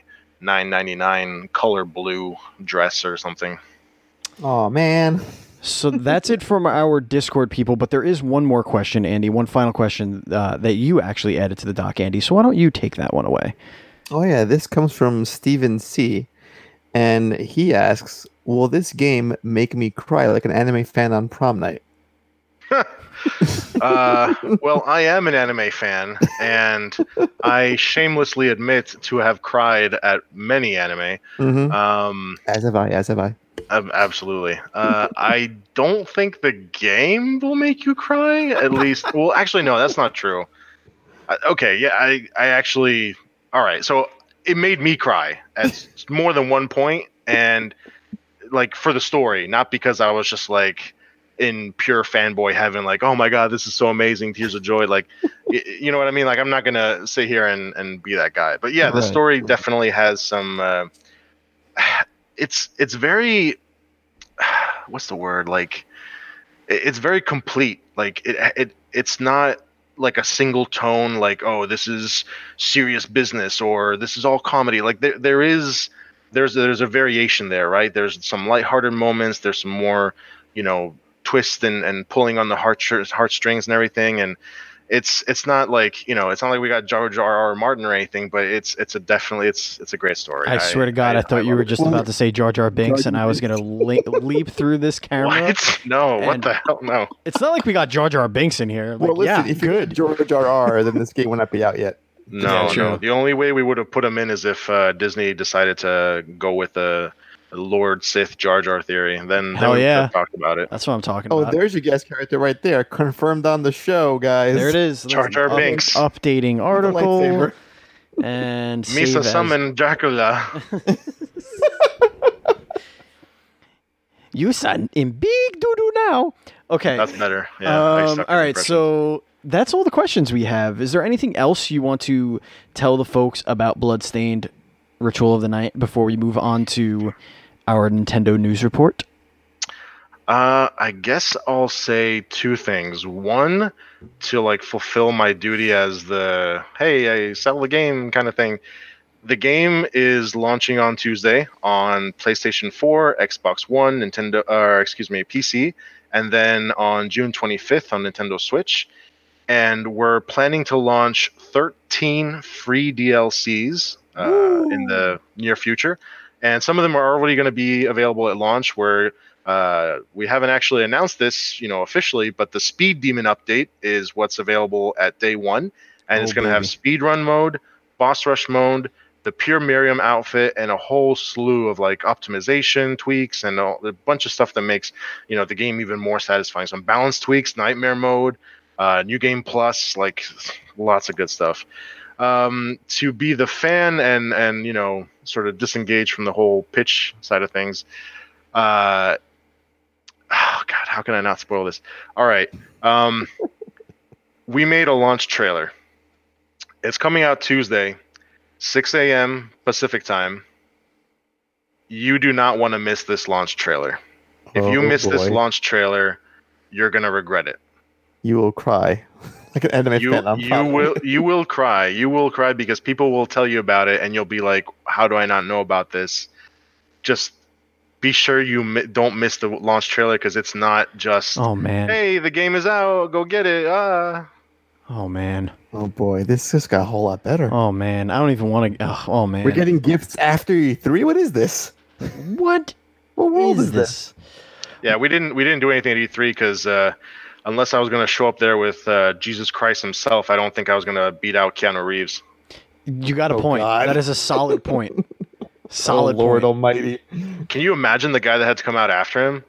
$9.99 color blue dress or something. Oh man. So that's it from our Discord people, but there is one more question, Andy, one final question that you actually added to the doc, Andy. So why don't you take that one away? Oh yeah, this comes from Steven C. And he asks, will this game make me cry like an anime fan on prom night? Well, I am an anime fan, and I shamelessly admit to have cried at many anime. Mhm. Um, As have I. As have I. absolutely. I don't think the game will make you cry. At least, well, actually, no, that's not true. Okay, yeah, I actually. All right, so it made me cry at more than one point, and like for the story, not because I was just like in pure fanboy heaven, like, oh my god, this is so amazing, tears of joy. Like, you know what I mean? Like, I'm not gonna sit here and be that guy. But yeah, the Right. story definitely has some. It's very. What's the word? Like, it's very complete. Like it's not like a single tone. Like, oh, this is serious business or this is all comedy. Like there's a variation there, right? There's some lighthearted moments. There's some more, twist and pulling on the heartstrings and everything. And it's not like it's not like we got George R.R. Martin or anything, but it's a great story. I swear to God, I thought you love were it. just about to say Jar Jar Binks, and I was gonna leap through this camera. What? No, what And- the hell? No. It's not like we got Jar Jar Binks in here. Like, Well, listen, yeah, if you good. did George R.R., then this game would not be out yet. No, true. no. The only way we would have put him in is if Disney decided to go with the Lord Sith Jar Jar theory. Then Hell we yeah. could have talked about it. That's what I'm talking Oh, about. there's your guest character right there, confirmed on the show, guys. There it is. Jar Jar Up- Binks. Updating The article lightsaber. and Misa save as- summon Dracula. You son in big doo doo now. Okay. That's better. Yeah. I suck at all right. impressions. So that's all the questions we have. Is there anything else you want to tell the folks about Bloodstained Ritual of the Night before we move on to our Nintendo news report? I guess I'll say two things. One, to like fulfill my duty as the hey, I sell the game kind of thing. The game is launching on Tuesday on PlayStation 4, Xbox One, PC, and then on June 25th on Nintendo Switch. And we're planning to launch 13 free DLCs in the near future. And some of them are already going to be available at launch, where we haven't actually announced this, officially, but the Speed Demon update is what's available at day one. And it's going to have speedrun mode, boss rush mode, the pure Miriam outfit, and a whole slew of like optimization tweaks and a bunch of stuff that makes the game even more satisfying. Some balance tweaks, nightmare mode, new game plus, like lots of good stuff. To be the fan and sort of disengage from the whole pitch side of things. Oh God, how can I not spoil this? All right, we made a launch trailer. It's coming out Tuesday, 6 a.m. Pacific time. You do not want to miss this launch trailer. If you miss this launch trailer, you're gonna regret it. You will cry. Like an anime fan. You will cry. You will cry because people will tell you about it, and you'll be like, "How do I not know about this?" Just be sure you don't miss the launch trailer, because it's not just, Oh man. "Hey, the game is out. Go get it." Oh man. Oh boy, this just got a whole lot better. Oh man. I don't even want to. Oh man. We're getting gifts after E3. What is this? What What world is this? Yeah, we didn't do anything at E3 because unless I was going to show up there with Jesus Christ himself, I don't think I was going to beat out Keanu Reeves. You got a Oh, point. God. That is a solid point. Solid Oh, Lord point. Almighty. Can you imagine the guy that had to come out after him?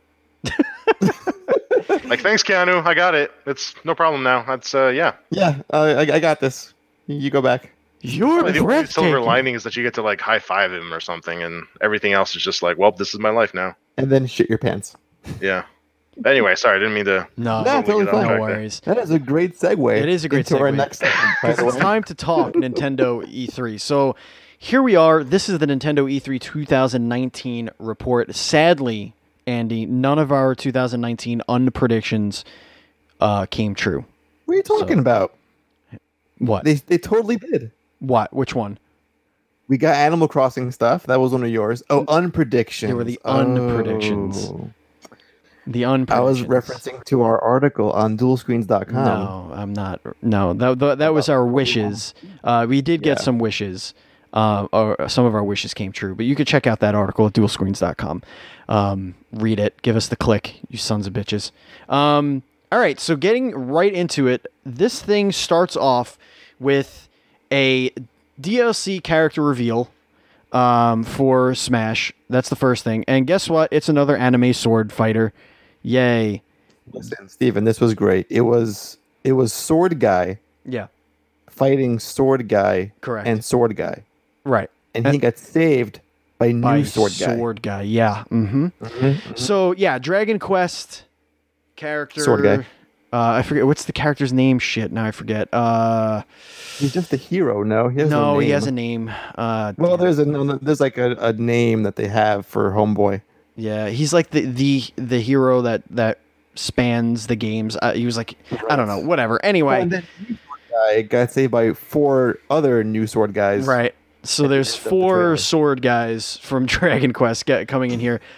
Like, thanks, Keanu. I got it. It's no problem now. That's yeah. Yeah, I got this. You go back. You're The only silver breathtaking. lining is that you get to like high five him or something, and everything else is just like, well, this is my life now. And then shit your pants. Yeah. Anyway, sorry, I didn't mean to. No, No, totally No fine. no back there. worries. That is a great segue. It is a great into our segue. next segment, by Because the it's way. time to talk Nintendo E3. So here we are. This is the Nintendo E3 2019 report. Sadly, Andy, none of our 2019 unpredictions came true. What are you talking about? What? They totally did. What? Which one? We got Animal Crossing stuff. That was one of yours. Oh, unpredictions. They were the unpredictions. Oh. The I was unpredictions. referencing to our article on dualscreens.com. No, I'm not. No, that was our wishes. We did get Yeah. some wishes. Or some of our wishes came true. But you could check out that article at dualscreens.com. Read it. Give us the click, you sons of bitches. All right, so getting right into it, this thing starts off with a DLC character reveal for Smash. That's the first thing. And guess what? It's another anime sword fighter. Yay. Listen, Steven, this was great. It was Sword Guy Yeah, fighting Sword Guy correct. and Sword Guy. Right. And he got saved by new By Sword Guy. Sword Guy, yeah. So, yeah, Dragon Quest character. Sword Guy. I forget. What's the character's name? Shit, now I forget. He's just a hero, no? He has no name. He has a name. Well, there's like a name that they have for Homeboy. Yeah, he's like the hero that spans the games. He was like, I don't know, whatever. Anyway, and then new Sword Guy got saved by 4 other new Sword Guys. right. So there's the 4 trailer. sword guys from Dragon Quest coming in here.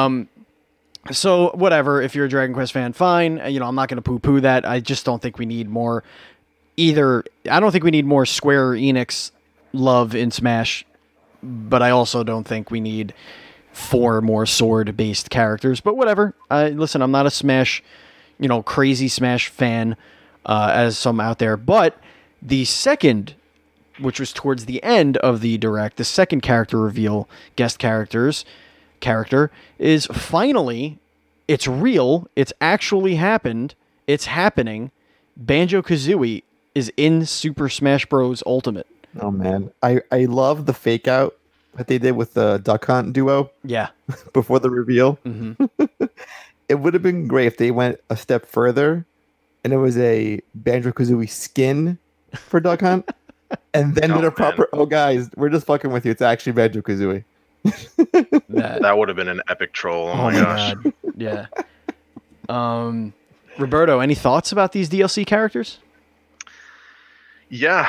So whatever. If you're a Dragon Quest fan, fine. You know, I'm not going to poo-poo that. I just don't think we need more. I don't think we need more Square Enix love in Smash, but I also don't think we need 4 more sword-based characters. But whatever. Listen, I'm not a Smash, crazy Smash fan, as some out there. But the second, which was towards the end of the direct, the second character reveal, guest character is finally, it's real, it's actually happened, it's happening. Banjo-Kazooie is in Super Smash Bros. Ultimate. Oh man, I love the fake out that they did with the Duck Hunt duo Yeah. before the reveal. Mm-hmm. It would have been great if they went a step further and it was a Banjo-Kazooie skin for Duck Hunt, and then did a proper. Oh guys, we're just fucking with you. It's actually Banjo-Kazooie. That would have been an epic troll. Oh, my gosh. God. Yeah. Roberto, any thoughts about these DLC characters? Yeah,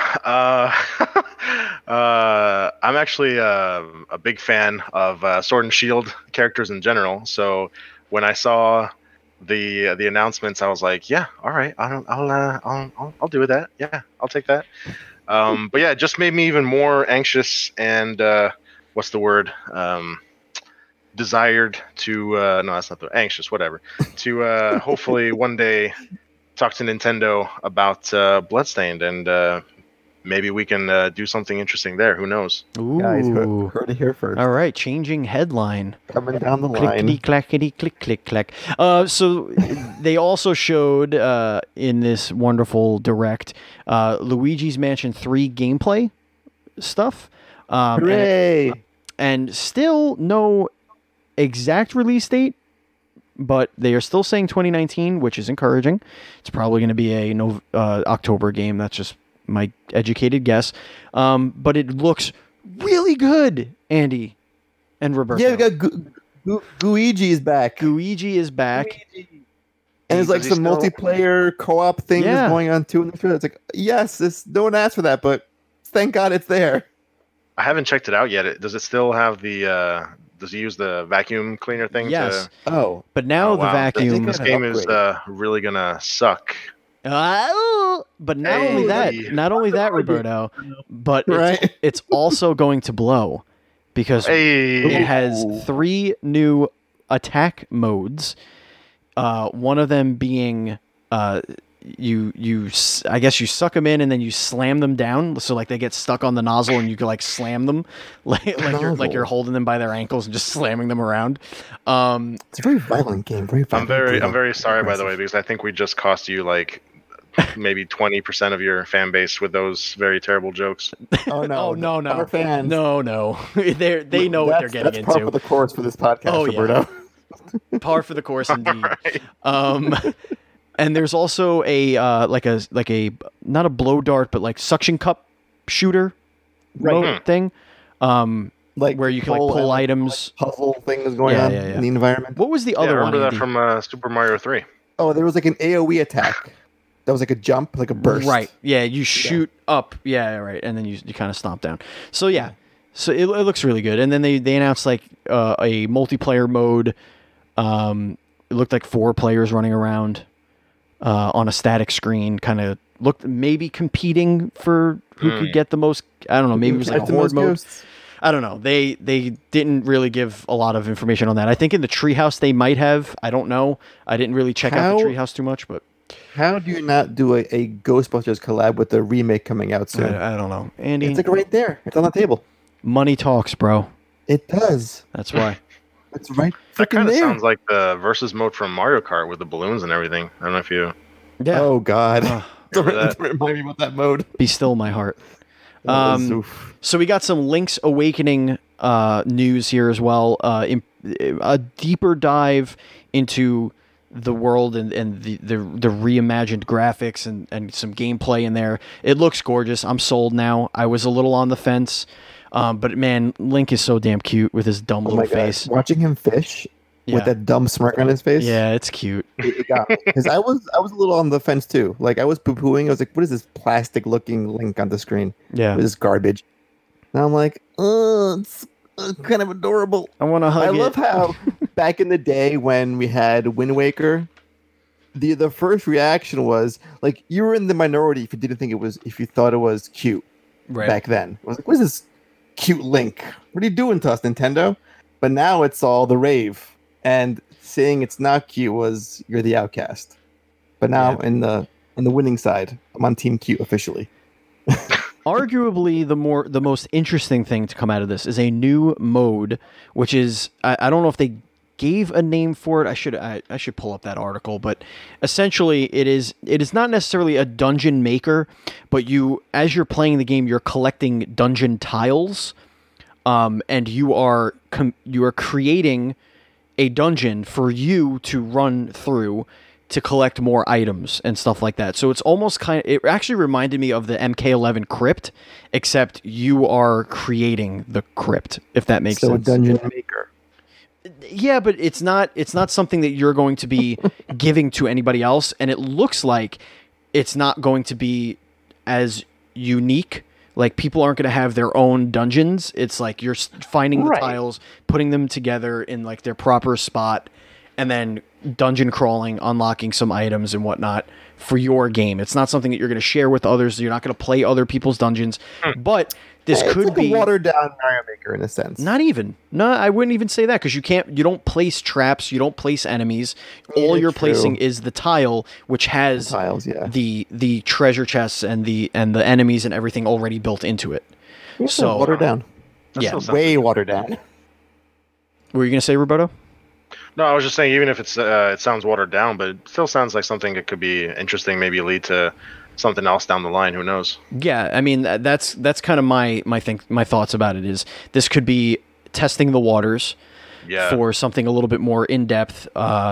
I'm actually a big fan of Sword and Shield characters in general. So when I saw the announcements, I was like, yeah, all right, I'll do with that. Yeah, I'll take that. But yeah, it just made me even more anxious and what's the word? Desired to no, that's not the anxious. Whatever. To hopefully one day talk to Nintendo about Bloodstained, and maybe we can do something interesting there. Who knows? Ooh. Guys, heard it here first. All right, changing headline. Coming down the Clickety line. clackety click click clack. So they also showed in this wonderful direct Luigi's Mansion 3 gameplay stuff. Hooray! And still no exact release date, but they are still saying 2019, which is encouraging. It's probably going to be a October game. That's just my educated guess. But it looks really good, Andy and Roberto. Yeah, we got Luigi is back. Luigi is back. And there's like Does he some still- multiplayer co-op things Yeah. going on too. And it's like, yes, no one asked for that, but thank God it's there. I haven't checked it out yet. Does it still have the? Does he use the vacuum cleaner thing? Yes, Oh, but now Oh, the wow. vacuum. This an game is upgrade. really gonna suck. But not only that, Roberto, but Right. it's also going to blow because Hey, it has 3 new attack modes. One of them being I guess you suck them in and then you slam them down, so like they get stuck on the nozzle and you can like slam them like you're Nozzle. holding them by their ankles and just slamming them around. it's a very violent game. Very violent. I'm very sorry, by the way, because I think we just cost you like maybe 20% of your fan base with those very terrible jokes. Oh no! Oh, no. Our fans. No, they know what they're getting that's part into. of the course for this podcast, Oh, yeah. Roberto. Par for the course, indeed. Right. And there's also a like a not a blow dart, but like suction cup shooter mode thing. Like Where you can like pull items. puzzle things going Yeah, on yeah, yeah. in the environment. What was the Yeah, I other one? remember that Andy? from Super Mario 3. Oh, there was like an AOE attack. That was like a jump, like a burst. Right. Yeah, you shoot up. Yeah, right. And then you kind of stomp down. So yeah. So it looks really good. And then they announced like a multiplayer mode. It looked like 4 players running around on a static screen. Kind of looked maybe competing for who could get the most. I don't know. Maybe it was like a Catch the horde most mode. ghosts. I don't know. They didn't really give a lot of information on that. I think in the treehouse they might have. I don't know. I didn't really check out the How- treehouse too much, but How do you not do a Ghostbusters collab with the remake coming out soon? I don't know, Andy. It's like right there. It's on the table. Money talks, bro. It does. That's why. It's right That freaking kind of there. sounds like the versus mode from Mario Kart with the balloons and everything. I don't know if you. Yeah. Oh God! Don't Remember that? remind me about that mode. Be still, my heart. Oof. So we got some Link's Awakening news here as well. A deeper dive into the world and the reimagined graphics and some gameplay in there. It looks gorgeous. I'm sold now. I was a little on the fence, but man, Link is so damn cute with his dumb Oh little my face. God! Watching him fish Yeah. with that dumb smirk on his face. Yeah, it's cute. It got me because I was a little on the fence too. Like I was poo-pooing. I was like, "What is this plastic-looking Link on the screen? Yeah, What is this garbage?" Now I'm like, "Oh, it's kind of adorable." I want to hug I it. love how back in the day when we had Wind Waker, the first reaction was like you were in the minority if you thought it was cute right. back then. I was like, "What is this cute Link? What are you doing to us, Nintendo?" But now it's all the rave. And saying it's not cute was you're the outcast. But now in the winning side, I'm on Team Cute officially. Arguably, the most interesting thing to come out of this is a new mode, which is I don't know if they gave a name for it. I should pull up that article, but essentially it is not necessarily a dungeon maker, but as you're playing the game, you're collecting dungeon tiles, and you are creating a dungeon for you to run through to collect more items and stuff like that. So it's almost it actually reminded me of the MK11 crypt, except you are creating the crypt, if that makes sense. So a dungeon maker. Yeah, but it's not something that you're going to be giving to anybody else, and it looks like it's not going to be as unique. Like, people aren't going to have their own dungeons. It's like you're finding the tiles, putting them together in like their proper spot, and then dungeon crawling, unlocking some items and whatnot for your game. It's not something that you're going to share with others. You're not going to play other people's dungeons. But this It's could like be a watered down Mario Maker in a sense. not even. No, I wouldn't even say that, because you don't place traps, you don't place enemies. All you're placing is the tile, which has tiles, yeah. the treasure chests and the enemies and everything already built into it. Yeah, So watered down. yeah. Way watered down. What were you gonna say, Roberto? No, I was just saying, even if it sounds watered down, but it still sounds like something that could be interesting, maybe lead to something else down the line. Who knows? Yeah, I mean that's kind of my thoughts about it. Is this could be testing the waters for something a little bit more in depth.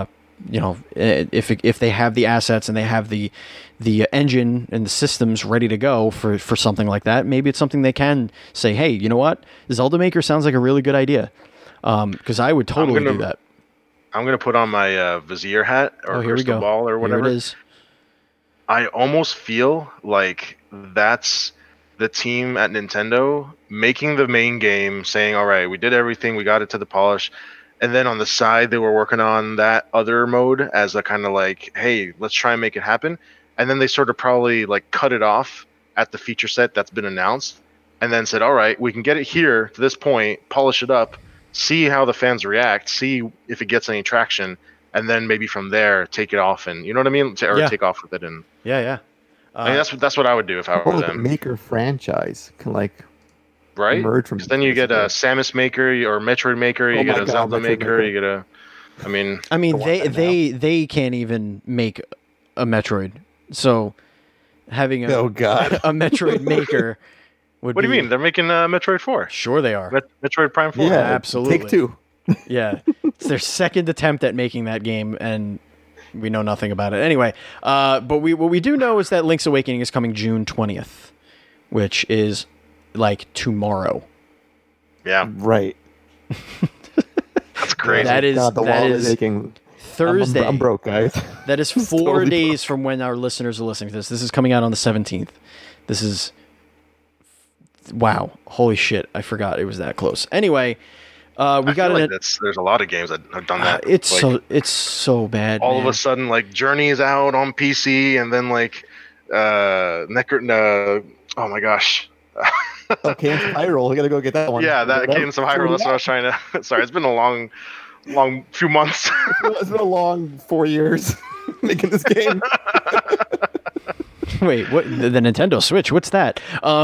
If they have the assets and they have the engine and the systems ready to go for something like that, maybe it's something they can say, hey, you know what, Zelda Maker sounds like a really good idea. Because I would totally do that. I'm gonna put on my Vizier hat or crystal ball or whatever. Here it is. I almost feel like that's the team at Nintendo making the main game, saying, all right, we did everything, we got it to the polish. And then on the side, they were working on that other mode as a kind of like, hey, let's try and make it happen. And then they sort of probably like cut it off at the feature set that's been announced and then said, all right, we can get it here to this point, polish it up, see how the fans react, see if it gets any traction, and then maybe from there take it off, and you know what I mean, take off with it. And Yeah. I mean, that's what I would do if I were The them. Maker franchise can Right? emerge from. Because then you get a Samus Maker or Metroid Maker, you get a Zelda Metroid Maker, Maker. you get a. I mean, they can't even make a Metroid, so having a Metroid Maker would. What do you mean? They're making Metroid 4. Sure, they are. Metroid Prime 4. Yeah, absolutely. Take Two. Yeah, it's their second attempt at making that game, and we know nothing about it. Anyway, but what we do know is that Link's Awakening is coming June 20th, which is like tomorrow. Yeah, right. That's crazy. That is God, the that wall is making. Thursday. I'm broke, guys. That is 4 totally days from when our listeners are listening to this. This is coming out on the 17th. This is wow. Holy shit! I forgot it was that close. Anyway. We got it. There's a lot of games that have done that. It's so bad. All man. of a sudden, like Journey is out on PC, and then like oh my gosh. Cadence of Hyrule. We gotta go get that one. Yeah, that Cadence of Hyrule. That's what I was trying to. Sorry, it's been a long few months. It's been a long 4 years. making this game. Wait, what? The Nintendo Switch? What's that?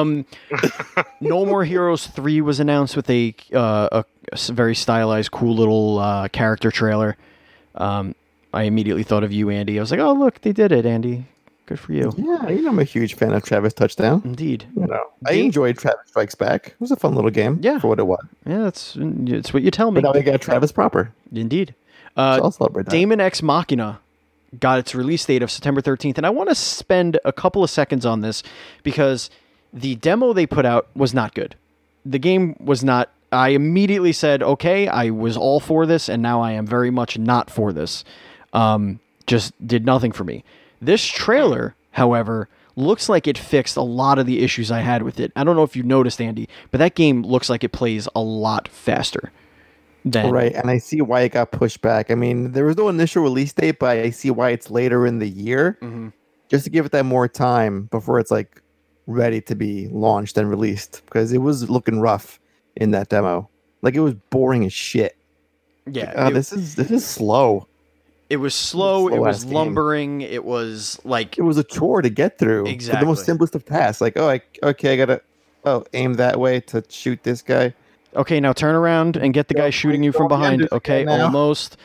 No More Heroes 3 was announced with a very stylized, cool little character trailer. I immediately thought of you, Andy. I was like, oh, look, they did it, Andy. Good for you. Yeah, I'm a huge fan of Travis Touchdown. Indeed. I enjoyed Travis Strikes Back. It was a fun little game for what it was. Yeah, it's what you tell me. But now we got Travis proper. Indeed. So I'll celebrate that. Daemon X Machina got its release date of September 13th, and I want to spend a couple of seconds on this because the demo they put out was not good. The game was not... I immediately said, okay, I was all for this, and now I am very much not for this. Just did nothing for me. This trailer, however, looks like it fixed a lot of the issues I had with it. I don't know if you noticed, Andy, but that game looks like it plays a lot faster. Right, and I see why it got pushed back. I mean, there was no initial release date, but I see why it's later in the year, just to give it that more time before it's like ready to be launched and released, because it was looking rough in that demo. Like, it was boring as shit. Yeah, this is slow. It was slow. It was game. lumbering. It was like it was a chore to get through. Exactly. For the most simplest of tasks. Like, I gotta aim that way to shoot this guy. Okay, now turn around and get the guy shooting you from behind. Okay, almost.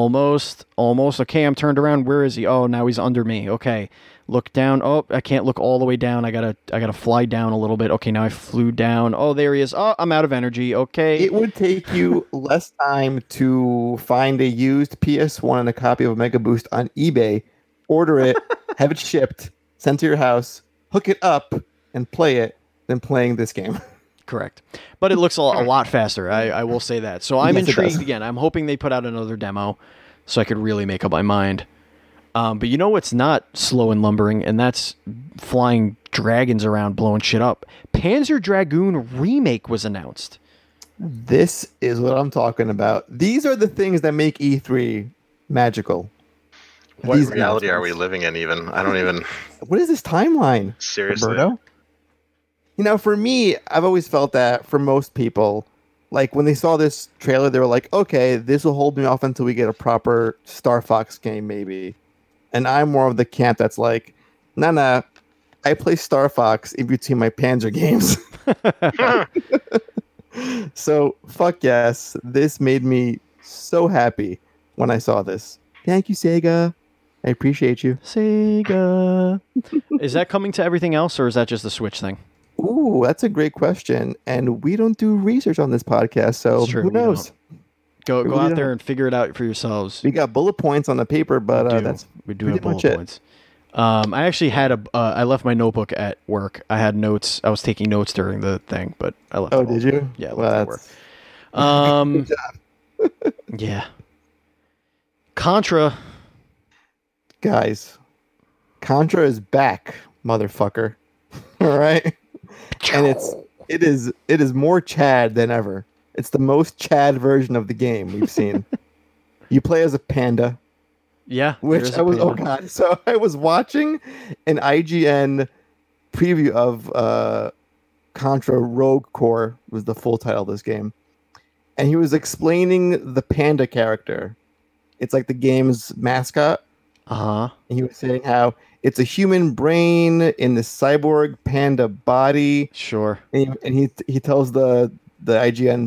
Okay, I'm turned around. Where is he? Oh, now he's under me. Okay, look down. Oh, I can't look all the way down. I gotta fly down a little bit. Okay, now I flew down. Oh, there he is. Oh, I'm out of energy. Okay. It would take you less time to find a used PS1 and a copy of Mega Boost on eBay, order it, have it shipped, sent to your house, hook it up, and play it than playing this game. Correct. But it looks a lot faster. I will say that. So I'm intrigued again. I'm hoping they put out another demo so I could really make up my mind. But you know what's not slow and lumbering, and that's flying dragons around blowing shit up. Panzer Dragoon Remake was announced. This is what I'm talking about. These are the things that make E3 magical. What reality are we living in even? I don't even... What is this timeline? Seriously. Roberto? For me, I've always felt that for most people, like when they saw this trailer, they were like, okay, this will hold me off until we get a proper Star Fox game, maybe. And I'm more of the camp that's like, nah, I play Star Fox in between my Panzer games. So, fuck yes, this made me so happy when I saw this. Thank you, Sega. I appreciate you. Sega. Is that coming to everything else, or is that just the Switch thing? Ooh, that's a great question. And we don't do research on this podcast, so who knows? Go out there and figure it out for yourselves. We got bullet points on the paper, but we do have bullet points. I actually had I left my notebook at work. I had notes. I was taking notes during the thing, but I left. Oh, did you? Yeah, I left it at work. Good job. Yeah. Contra. Guys, Contra is back, motherfucker. All right. And it is more Chad than ever. It's the most Chad version of the game we've seen. You play as a panda. Yeah. Which I was So I was watching an IGN preview of Contra Rogue Core was the full title of this game. And he was explaining the panda character. It's like the game's mascot. Uh-huh. And he was saying how it's a human brain in the cyborg panda body. Sure. And he tells the IGN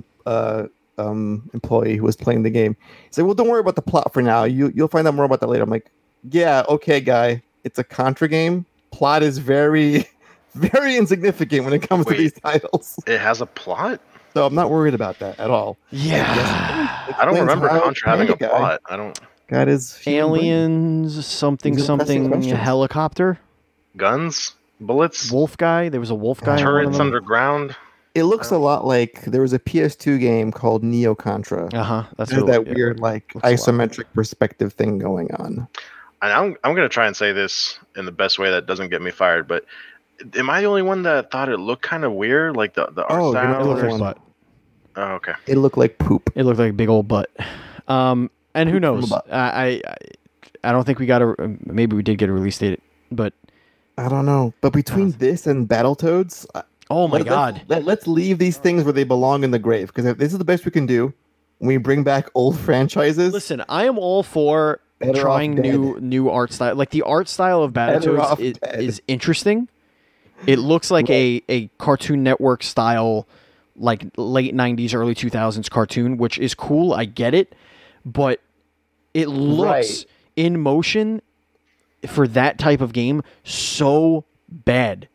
employee who was playing the game, he's like, well, don't worry about the plot for now. You'll find out more about that later. I'm like, yeah, okay, guy. It's a Contra game. Plot is very, very insignificant when it comes to these titles. It has a plot? So I'm not worried about that at all. Yeah. I don't remember Contra having a plot. I don't... Got his aliens, something helicopter, guns, bullets, wolf guy. There was a wolf guy. Turrets underground. It looks a lot like there was a PS2 game called Neo Contra. That's that weird isometric perspective thing going on. And I'm gonna try and say this in the best way that doesn't get me fired, but am I the only one that thought it looked kind of weird, like the art style? It looked like butt. Oh, okay. It looked like poop. It looked like a big old butt. And who knows? I don't think we got maybe we did get a release date, but I don't know. But between this and Battletoads, oh my god, let's leave these things where they belong in the grave. Because if this is the best we can do, when we bring back old franchises. Listen, I am all for Better trying off dead. new art style. Like the art style of Better off Battletoads dead. is interesting. It looks like a Cartoon Network style, like late 90s, early 2000s cartoon, which is cool. I get it, but it looks Right. in motion for that type of game so bad.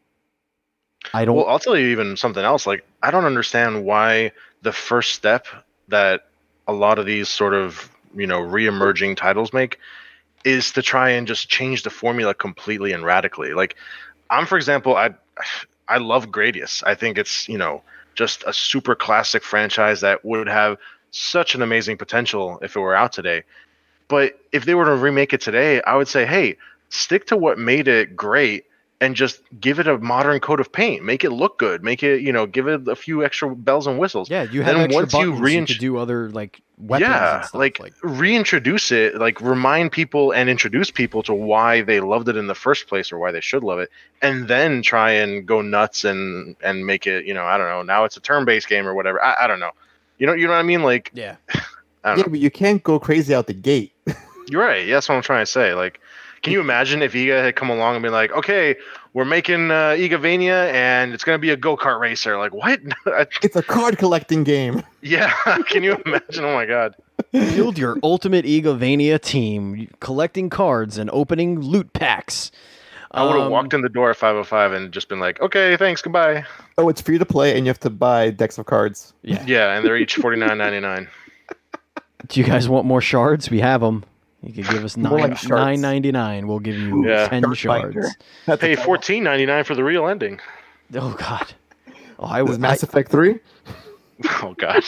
I don't. Well, I'll tell you even something else. Like, I don't understand why the first step that a lot of these sort of, re-emerging titles make is to try and just change the formula completely and radically. Like, for example, I love Gradius. I think it's, just a super classic franchise that would have such an amazing potential if it were out today. But if they were to remake it today, I would say, hey, stick to what made it great and just give it a modern coat of paint. Make it look good. Make it, give it a few extra bells and whistles. Yeah, you have Then extra once you buttons. You could do other like weapons and stuff. like reintroduce it, like remind people and introduce people to why they loved it in the first place or why they should love it, and then try and go nuts and make it, I don't know. Now it's a turn-based game or whatever. I don't know. You know what I mean? Like, yeah. I don't Yeah, know. but you can't go crazy out the gate. You're right. Yeah, that's what I'm trying to say. Like, can you imagine if Iga had come along and been like, okay, we're making Igavania and it's going to be a go-kart racer? Like, what? It's a card collecting game. Yeah. Can you imagine? Oh, my God. Build your ultimate Egovania team, collecting cards and opening loot packs. I would have walked in the door at 505 and just been like, okay, thanks, goodbye. Oh, it's free to play, and you have to buy decks of cards. Yeah. Yeah, and they're each $49.99. Do you guys want more shards? We have them. You could give us More like shards. $9.99. We'll give you Yeah. 10 Shark shards. binder. That's Pay a- $14.99 for the real ending. Oh God. Oh, I This would. is Mass Effect 3. Oh, God.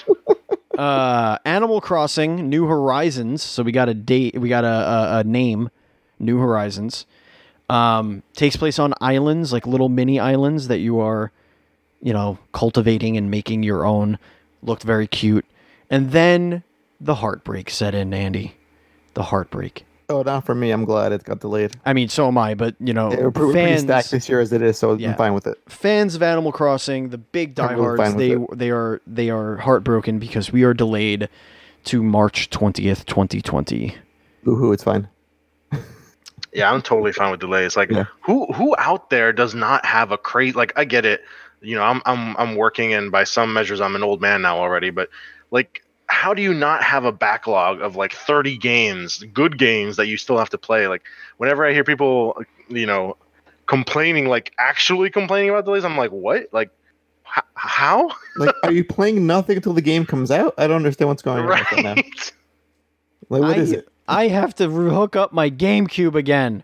Animal Crossing: New Horizons. So we got a date. We got a name. New Horizons. Takes place on islands, like little mini islands that you are, cultivating and making your own. Looked very cute. And then the heartbreak set in, Andy. The heartbreak. Oh, not for me. I'm glad it got delayed. I mean, so am I, but We're pretty fans, stacked this year as it is, so Yeah. I'm fine with it. fans of Animal Crossing, the big I'm really diehards, fine with they are heartbroken because we are delayed to March 20th, 2020. Woohoo, it's fine. Yeah, I'm totally fine with delays. Like, Yeah. who out there does not have a crate? Like, I get it. I'm working, and by some measures, I'm an old man now already. But like, how do you not have a backlog of like 30 games, good games that you still have to play? Like, whenever I hear people, complaining, like actually complaining about delays, I'm like, what? Like, how? Like, are you playing nothing until the game comes out? I don't understand what's going on with that now. Right? Like, what is it? I have to hook up my GameCube again.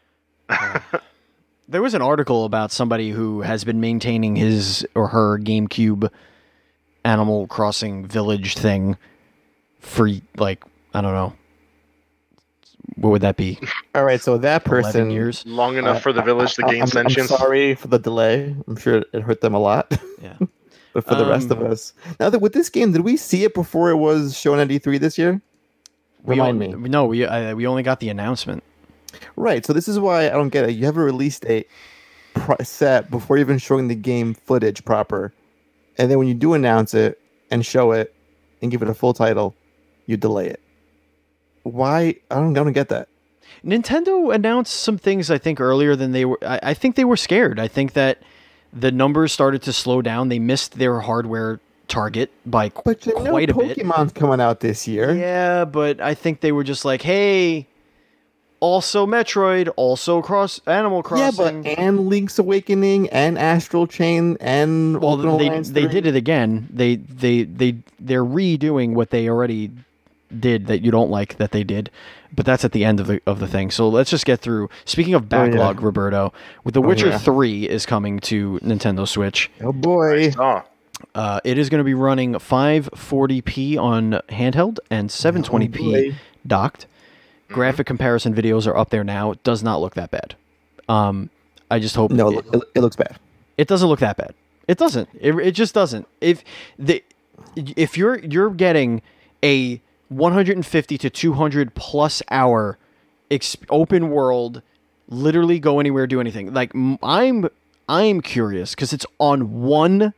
There was an article about somebody who has been maintaining his or her GameCube Animal Crossing Village thing for, like, I don't know. What would that be? All right, so that 11 person. years? Long enough for the village to gain I'm sentience. sorry for the delay. I'm sure it hurt them a lot. Yeah. But for the rest of us, now that with this game, did we see it before it was shown at E3 this year? Remind me. No, we only got the announcement. Right. So this is why I don't get it. You have a release date set before even showing the game footage proper, and then when you do announce it and show it and give it a full title, you delay it. Why? I don't get that. Nintendo announced some things, I think, earlier than they were. I think they were scared. I think that the numbers started to slow down. They missed their hardware target by But you know, quite a bit. Pokemon's coming out this year. Yeah, but I think they were just like, hey, also Metroid, also Animal Yeah, Crossing. but and Link's Awakening and Astral Chain and well, Ultimate Alliance they 3. did it again. They're redoing what they already did that you don't like that they did, but that's at the end of the thing. So let's just get through. Speaking of backlog, Roberto, with The Witcher yeah. 3 is coming to Nintendo Switch. Oh boy. Oh, It is going to be running 540p on handheld and 720p boy. docked. Graphic comparison videos are up there now. It does not look that bad. I just hope No, it looks bad. it doesn't look that bad. It doesn't. It just doesn't. If you're getting a 150 to 200 plus hour open world, literally go anywhere, do anything. Like I'm curious because it's on one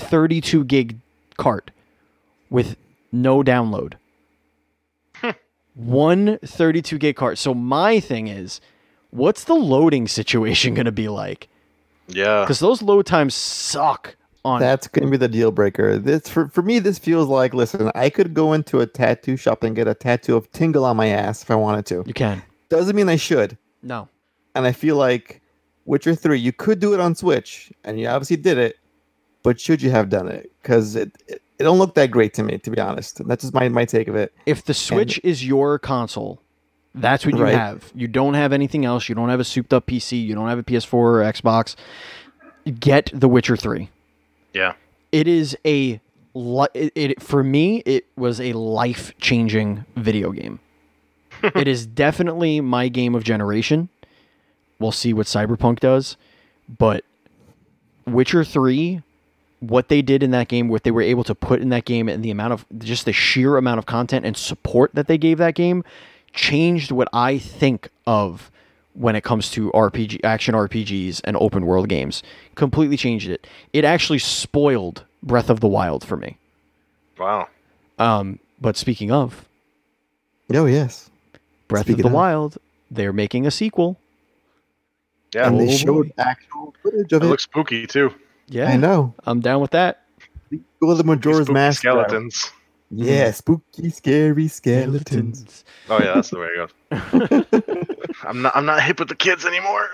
32 gig cart with no download. one 32 gig card. So my thing is, what's the loading situation going to be like? Yeah. Because those load times suck on That's going to be the deal breaker. This for me, this feels like, listen, I could go into a tattoo shop and get a tattoo of Tingle on my ass if I wanted to. You can. Doesn't mean I should. No. And I feel like Witcher 3, you could do it on Switch, and you obviously did it, but should you have done it? Because it don't look that great to me, to be honest. That's just my take of it. If the Switch is your console, that's what you Right. have. You don't have anything else. You don't have a souped up PC. You don't have a PS4 or Xbox. Get The Witcher 3. Yeah. It is for me, it was a life-changing video game. It is definitely my game of generation. We'll see what Cyberpunk does, but Witcher 3, what they did in that game, what they were able to put in that game, and the sheer amount of content and support that they gave that game changed what I think of when it comes to action RPGs and open world games. Completely changed it. It actually spoiled Breath of the Wild for me. Wow. But speaking of Oh, yes. Breath Speaking of the of. Wild, they're making a sequel. Yeah. And Oh, they boy. showed actual footage of It it. looks spooky too. Yeah, I know. I'm down with that. Go to the Majora's Spooky Mask. route. skeletons. Yeah, spooky, scary skeletons. Oh yeah, that's the way it goes. I'm not hip with the kids anymore.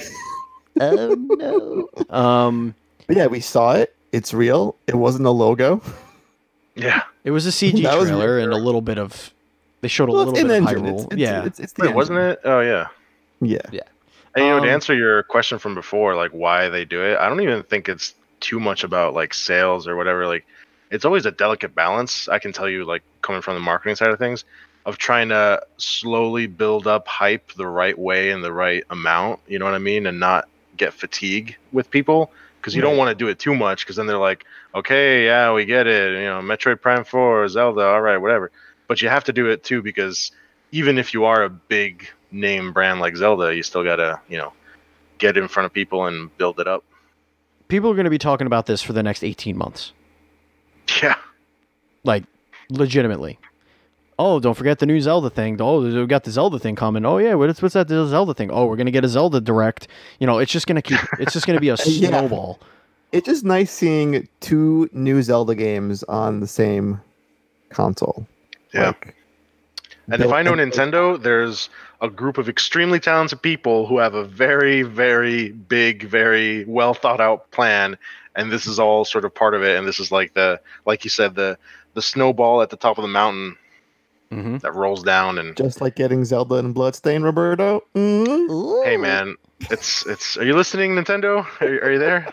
Oh, no. Oh no. But yeah, we saw it. It's real. It wasn't a logo. Yeah. It was a CG That was trailer weird. and a little bit of. They showed a Well, little it's bit of in-engine. Hyrule. It's, Yeah, it's the Wait, wasn't engine. it? Oh yeah. Yeah. And to Um, answer your question from before, like why they do it, I don't even think it's too much about like sales or whatever. Like, it's always a delicate balance. I can tell you, like coming from the marketing side of things, of trying to slowly build up hype the right way and the right amount. You know what I mean, and not get fatigue with people because you don't want to do it too much because then they're like, okay, yeah, we get it. You know, Metroid Prime 4, Zelda, all right, whatever. But you have to do it too because even if you are a big name brand like Zelda, you still gotta, get in front of people and build it up. people are going to be talking about this for the next 18 months. Yeah. Like, legitimately. Oh, don't forget the new Zelda thing. Oh, we got the Zelda thing coming. Oh yeah, what's that Zelda thing? Oh, we're gonna get a Zelda direct. It's just gonna be a Yeah. snowball. It's just nice seeing two new Zelda games on the same console. Yeah. Like, And if I know Nintendo, there's a group of extremely talented people who have a very, very big, very well thought out plan, and this is all sort of part of it. And this is like like you said, the snowball at the top of the mountain Mm-hmm. that rolls down. And just like getting Zelda and Bloodstained, Roberto. Mhm. hey, man, it's. Are you listening, Nintendo? Are you there?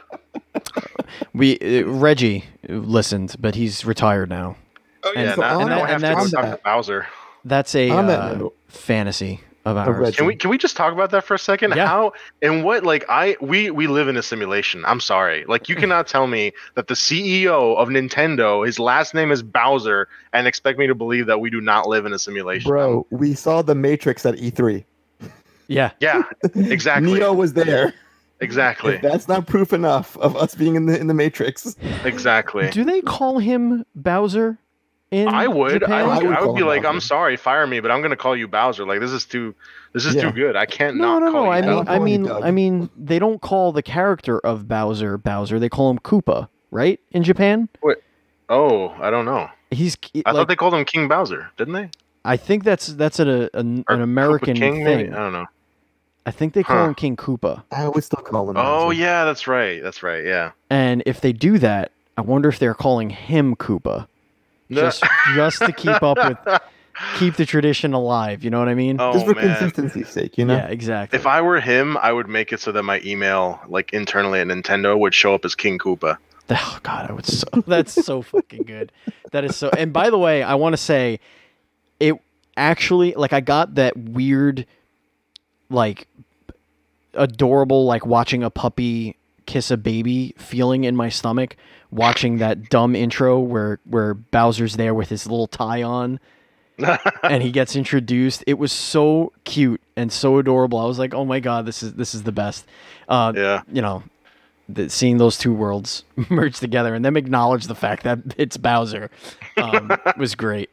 Reggie listened, but he's retired now. Oh And yeah, so now on I that- have to and go that's- talk to Bowser. That's a On that note- fantasy of ours. Reggie. Can we just talk about that for a second? Yeah. How and what we live in a simulation. I'm sorry. Like you cannot tell me that the CEO of Nintendo, his last name is Bowser, and expect me to believe that we do not live in a simulation. Bro, we saw the Matrix at E3. Yeah. Yeah, exactly. Neo was there. Exactly. If that's not proof enough of us being in the Matrix. Exactly. Do they call him Bowser in I would. Japan? I would call be him like, Bowser. I'm sorry, fire me, but I'm gonna call you Bowser. Like this is too Yeah. too good. I can't No. not call you I Bowser. Bowser. I mean, they don't call the character of Bowser. They call him Koopa, right? In Japan, Oh, I don't know. he's I like. thought they called him King Bowser, didn't they? I think that's an Or American Koopa King, maybe? thing. I don't know. I think they call Huh. him King Koopa. I would still call him. Oh Bowser. yeah, that's right. That's right. Yeah. And if they do that, I wonder if they're calling him Koopa, just to keep the tradition alive. You know what I mean? Oh Just for man. consistency's sake, you know? Yeah, exactly. If I were him, I would make it so that my email, like internally at Nintendo, would show up as King Koopa. Oh God, that's so fucking good. That is so. And by the way, I want to say, it actually, like, I got that weird, like, adorable, like watching a puppy kiss a baby feeling in my stomach, watching that dumb intro where Bowser's there with his little tie on. And he gets introduced. It was so cute and so adorable. I was like, "Oh my God, this is the best." Yeah. Seeing those two worlds merge together and them acknowledge the fact that it's Bowser was great.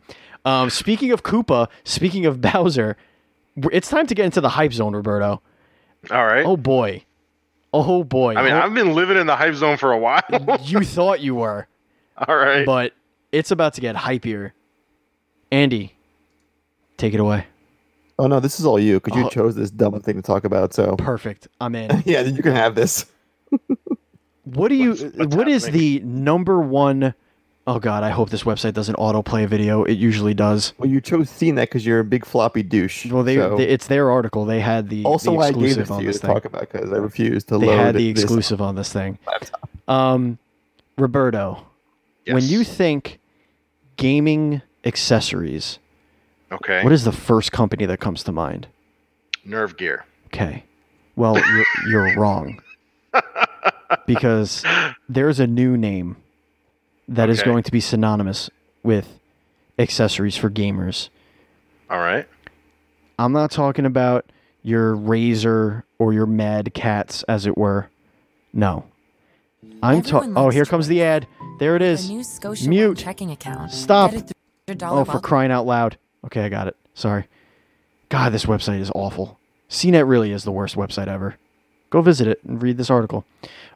Speaking of Koopa, speaking of Bowser, it's time to get into the hype zone, Roberto. All right. Oh boy. I mean, I've been living in the hype zone for a while. You thought you were. All right. But it's about to get hypier. Andy, take it away. Oh no, this is all you because you chose this dumb thing to talk about. So Perfect. I'm in. yeah, you can have this. What do you? What's what is happening? the number one? Oh God, I hope this website doesn't autoplay a video. It usually does. Well, you chose CNET because you're a big floppy douche. Well, it's their article. They had the also the why I gave exclusive it to on you this to thing. talk about because I refused to They load had the this exclusive on this thing. laptop. Roberto, when Yes. you think gaming accessories, Okay. what is the first company that comes to mind? Nerve Gear. Okay. Well, you're wrong. Because there's a new name that is Okay. going to be synonymous with accessories for gamers. All right. I'm not talking about your Razer or your Mad Cats, as it were. No. I'm talking. Everyone Oh, likes here comes the ad. There it The is. new Scotia Mute. checking account. Stop. Get a $300 Oh, for crying out loud. Okay, I got it. Sorry. God, this website is awful. CNET really is the worst website ever. Go visit it and read this article.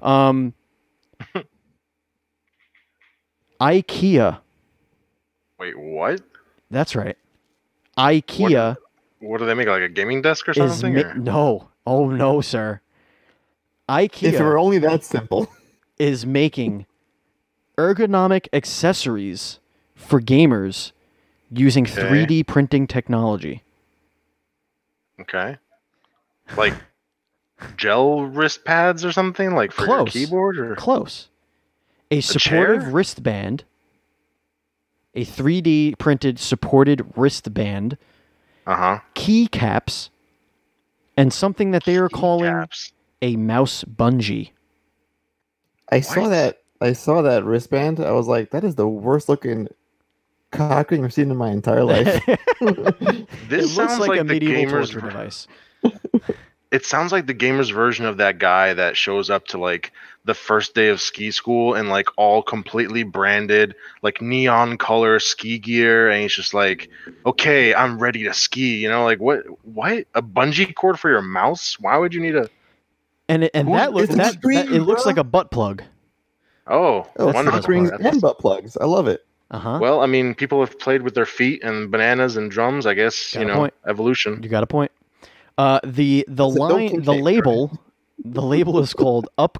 IKEA. Wait, what? That's right. IKEA What do they make? Like a gaming desk or is something? or- no. Oh no, sir. If it IKEA were only that simple. is making ergonomic accessories for gamers using Okay. 3D printing technology. Okay. Like gel wrist pads or something? Like for your Close. keyboard? Or Close. A supportive chair? wristband, a 3D printed supported wristband, Uh-huh. keycaps, and something that they are calling Caps. a mouse bungee. I saw What? that. I saw that wristband. I was like, that is the worst looking cock ring I've seen in my entire life. This It looks sounds like a the medieval gamer's torture device. It sounds like the gamer's version of that guy that shows up to like the first day of ski school and like all completely branded, like neon color ski gear, and he's just like, "Okay, I'm ready to ski." You know, like what? A bungee cord for your mouse? Why would you need a? And Who- that looks it's extreme, it looks bro. like a butt plug. Oh, Oh, wonderful. cock rings That's- and butt plugs. I love it. Uh-huh. Well, I mean, people have played with their feet and bananas and drums. I guess Got a point. evolution. You got a point. The don't line kink the shame, label is called Up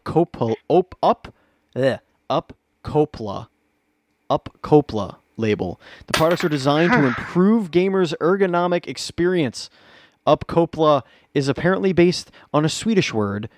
Copla label. The products are designed to improve gamers' ergonomic experience. Up Copla is apparently based on a Swedish word,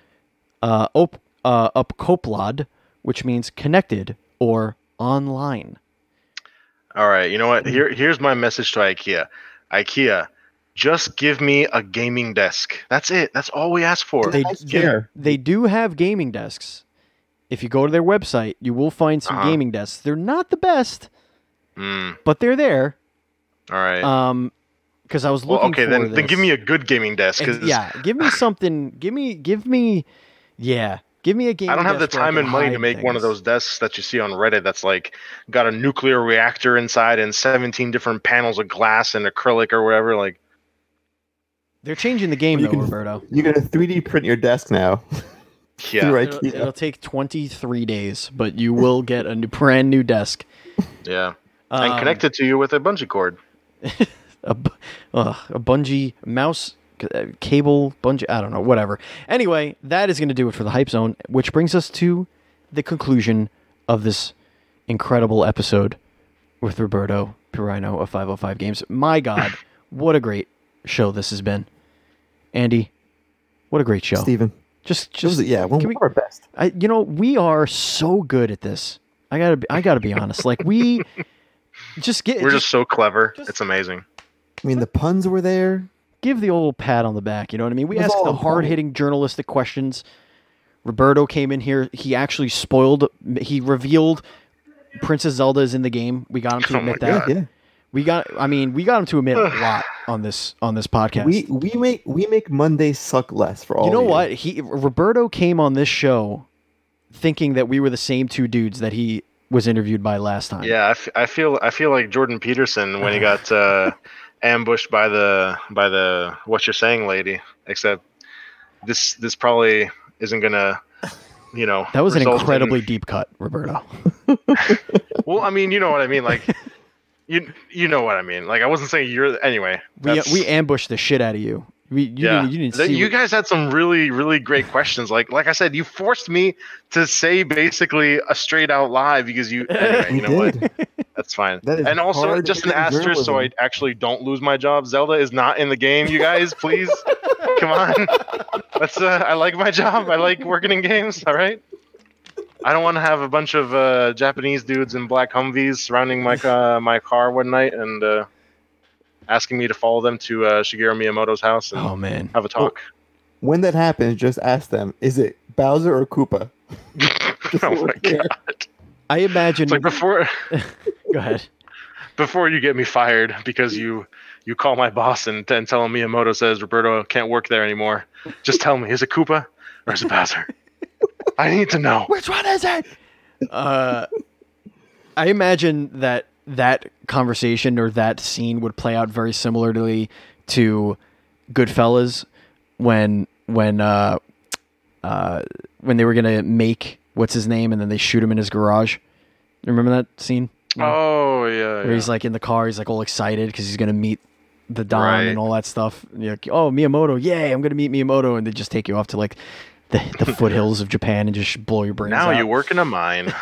uppkoplad, which means connected or online. All right, you know what? Here's my message to IKEA. IKEA, just give me a gaming desk. That's it. That's all we ask for. They, nice chair. they do have gaming desks. If you go to their website, you will find some Uh-huh. gaming desks. They're not the best, Mm, but they're there. all right. Because I was Well, looking okay, for then give this. me a good gaming desk. 'Cause Yeah, give me something. Give me a gaming. I don't have the desk where I time can and money to hide make one of things. those desks that you see on Reddit that's like got a nuclear reactor inside and 17 different panels of glass and acrylic or whatever. Like, They're changing the game You though, can- Roberto. You can 3D print your desk now. yeah, Through It'll, IKEA. it'll take 23 days, but you will get a brand new desk. yeah. And Um, connected to you with a bungee cord. a bungee mouse cable bungee. I don't know, whatever. Anyway, that is going to do it for the Hype Zone, which brings us to the conclusion of this incredible episode with Roberto Pirino of 505 Games. My God, what a great show this has been. Andy, what a great show. Steven. Just This was, yeah, one can of we- our best. we are so good at this. I gotta be honest. Like we just get We're just so clever. just- It's amazing. I mean, the puns were there. give the old pat on the back. You know what I mean? We It was ask all the important. hard-hitting journalistic questions. Roberto came in here. He actually he revealed Princess Zelda is in the game. We got him to Oh admit my that. God. Yeah. We got him to admit a lot on this podcast. We make Mondays suck less for all. You know of what? Roberto came on this show thinking that we were the same two dudes that he was interviewed by last time. Yeah, I feel like Jordan Peterson when he got ambushed by the what you're saying lady. Except this probably isn't gonna, That was an result incredibly deep cut, Roberto. Well, I mean, you know what I mean. Like, you know what I mean. Like, I wasn't saying you're. Anyway, We ambushed the shit out of you. You didn't see. You guys had some really, really great questions. Like I said, you forced me to say basically a straight out lie because you. Anyway, you know what? That's fine. And also, just an asterisk, so I actually don't lose my job. Zelda is not in the game. You guys, please, come on. That's. I like my job. I like working in games. All right. I don't want to have a bunch of Japanese dudes in black Humvees surrounding my car one night and asking me to follow them to Shigeru Miyamoto's house and have a talk. When that happens, just ask them, is it Bowser or Koopa? Oh my god. I imagine... It's like before... Go ahead. Before you get me fired because you call my boss and then tell him Miyamoto says Roberto can't work there anymore, just tell me, is it Koopa or is it Bowser? I need to know. Which one is it? I imagine that conversation or that scene would play out very similarly to Goodfellas when they were gonna make what's his name and then they shoot him in his garage. Remember that scene? Oh yeah. Where he's like in the car, he's like all excited because he's gonna meet the Don and all that stuff. And you're like, oh, Miyamoto, yay! I'm gonna meet Miyamoto, and they just take you off to like the foothills of Japan and just blow your brains out. Now you work in a mine.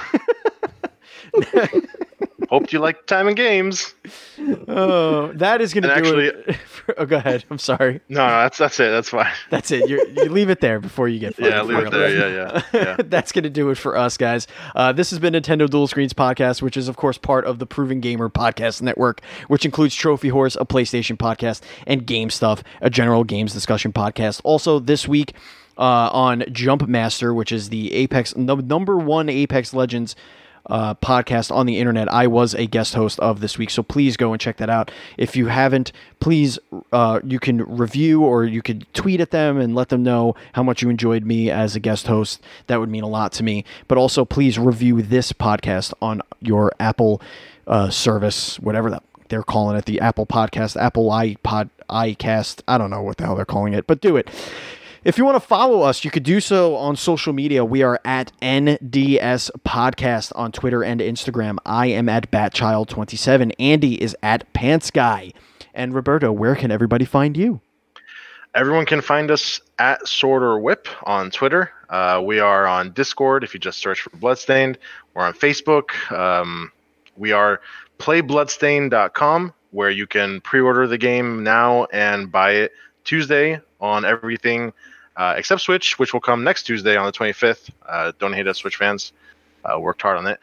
Hoped you liked time and games. Oh, that is going to do it. Oh, go ahead. I'm sorry. No, that's it. That's fine. That's it. You leave it there before you get fired. Yeah, leave it there. Yeah. That's going to do it for us, guys. This has been Nintendo Dual Screens Podcast, which is, of course, part of the Proven Gamer Podcast Network, which includes Trophy Horse, a PlayStation podcast, and Game Stuff, a general games discussion podcast. Also, this week on Jump Master, which is the number one Apex Legends podcast on the internet, I was a guest host of this week, so please go and check that out. If you haven't, please you can review or you could tweet at them and let them know how much you enjoyed me as a guest host. That would mean a lot to me. But also please review this podcast on your Apple service, whatever they're calling it, the Apple Podcast, Apple iCast, I don't know what the hell they're calling it, but do it. If you want to follow us, you could do so on social media. We are at NDS Podcast on Twitter and Instagram. I am at Batchild27. Andy is at PantsGuy. And Roberto, where can everybody find you? Everyone can find us at Sword or Whip on Twitter. We are on Discord if you just search for Bloodstained. We're on Facebook. We are playbloodstained.com, where you can pre-order the game now and buy it Tuesday on everything except Switch, which will come next Tuesday on the 25th. Don't hate us, Switch fans. Worked hard on it.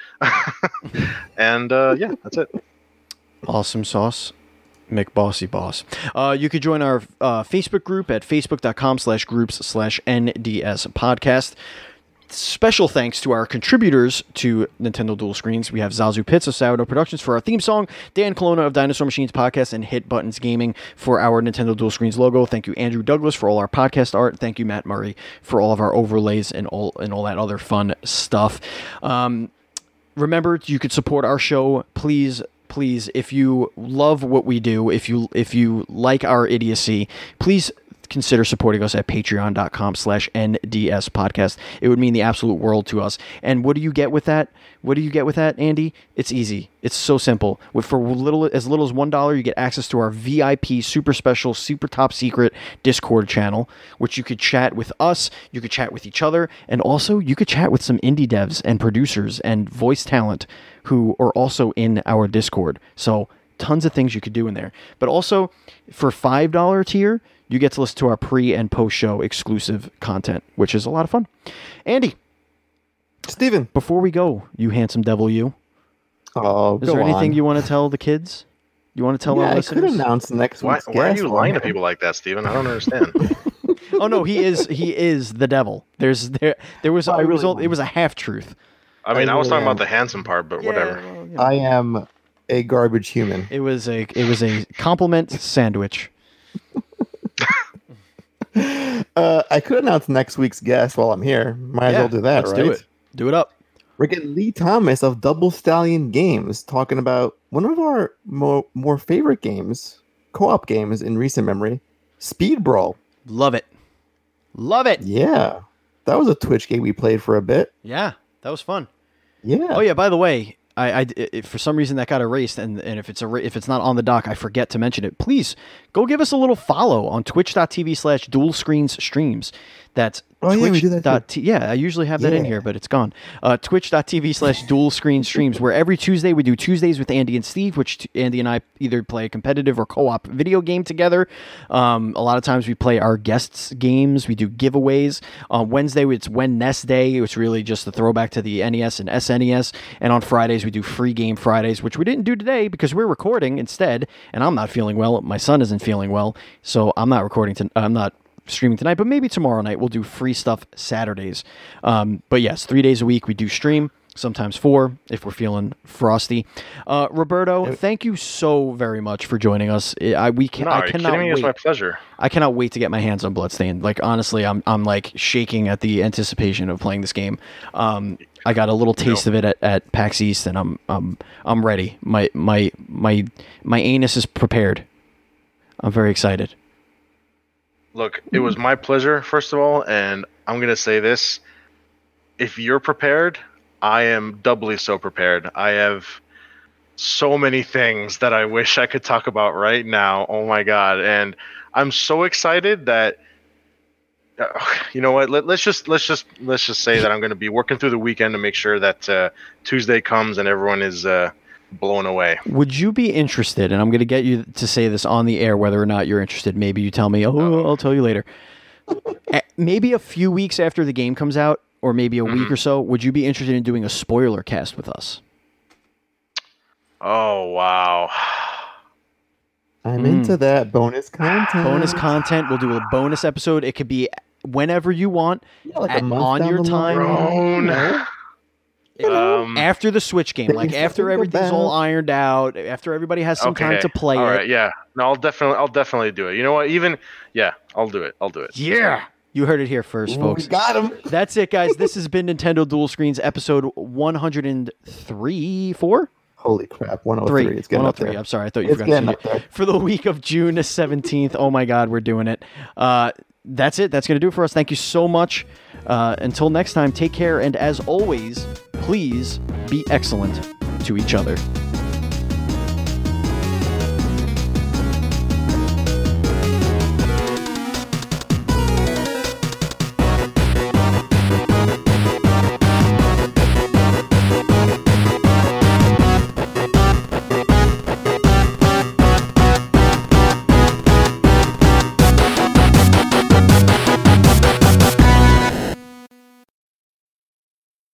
And yeah, that's it. Awesome sauce. McBossy Boss. You could join our Facebook group at facebook.com/groups/NDS podcast. Special thanks to our contributors to Nintendo Dual Screens. We have Zazu Pitts of Sourdough Productions for our theme song, Dan Colonna of Dinosaur Machines Podcast, and Hit Buttons Gaming for our Nintendo Dual Screens logo. Thank you, Andrew Douglas, for all our podcast art. Thank you, Matt Murray, for all of our overlays and all that other fun stuff. Remember, you could support our show. Please, if you love what we do, if you like our idiocy, please consider supporting us at patreon.com/NDS podcast. It would mean the absolute world to us. And what do you get with that? Andy? It's easy. It's so simple. For as little as $1, you get access to our VIP super special, super top secret Discord channel, which you could chat with us, you could chat with each other, and also you could chat with some indie devs and producers and voice talent who are also in our Discord. So tons of things you could do in there. But also for $5 tier, you get to listen to our pre- and post-show exclusive content, which is a lot of fun. Andy. Steven. Before we go, you handsome devil, you. Oh, is there anything you want to tell the kids? You want to tell our listeners? I could announce next week's guest. Why are you lying to people like that, Steven? I don't understand. Oh, no, he is the devil. There was it was a half-truth. I mean, I was talking about the handsome part, but whatever. Well, I am a garbage human. It was a compliment sandwich. I could announce next week's guest while I'm here. Might as well do that, let's right? Do it up. We're getting Lee Thomas of Double Stallion Games talking about one of our more favorite games, co-op games in recent memory, Speed Brawl. Love it. Love it. Yeah, that was a Twitch game we played for a bit. Yeah, that was fun. Yeah. Oh yeah. By the way, if for some reason that got erased, and if it's not on the doc, I forget to mention it. Please go give us a little follow on twitch.tv/dual-screens streams. That's Oh, yeah, we do that too. Yeah, I usually have that in Yeah. here, but it's gone. Twitch.tv/dual-screen streams, where every Tuesday we do Tuesdays with Andy and Steve, which Andy and I either play a competitive or co-op video game together. A lot of times we play our guests' games. We do giveaways. On Wednesday, it's When Nest Day. It's really just a throwback to the NES and SNES. And on Fridays, we do Free Game Fridays, which we didn't do today because we're recording instead, and I'm not feeling well. My son isn't feeling well, so I'm not I'm not streaming tonight, but maybe tomorrow night we'll do free stuff Saturdays. But yes, 3 days a week we do stream, sometimes 4 if we're feeling frosty. Roberto, thank you so very much for joining us. I cannot wait. It's my pleasure. I cannot wait to get my hands on Bloodstained. Like honestly, I'm like shaking at the anticipation of playing this game. I got a little taste of it at PAX East, and I'm ready. My anus is prepared. I'm very excited. Look, it was my pleasure, first of all, and I'm going to say this. If you're prepared, I am doubly so prepared. I have so many things that I wish I could talk about right now. Oh my God. And I'm so excited that, you know what, let's just say that I'm going to be working through the weekend to make sure that Tuesday comes and everyone is blown away. Would you be interested, and I'm going to get you to say this on the air whether or not you're interested. Maybe you tell me, I'll tell you later. Maybe a few weeks after the game comes out, or maybe a week or so, would you be interested in doing a spoiler cast with us? Oh, wow. I'm into that bonus content. Bonus content. We'll do a bonus episode. It could be whenever you want, like a month on down your the time. line. After the Switch game, like Things to after think everything's all about. ironed out, after everybody has some time to play All it. right, yeah. No, I'll definitely do it. You know what? I'll do it. Yeah. You heard it here first, Ooh, folks. we got him. That's it, guys. This has been Nintendo Dual Screens episode 103, 4? Holy crap, 103. It's getting up 103. there. I'm sorry. I thought you It's forgot getting to up there. for the week of June 17th. Oh my God, we're doing it. That's it. That's going to do it for us. Thank you so much. Until next time, take care. And as always, please be excellent to each other.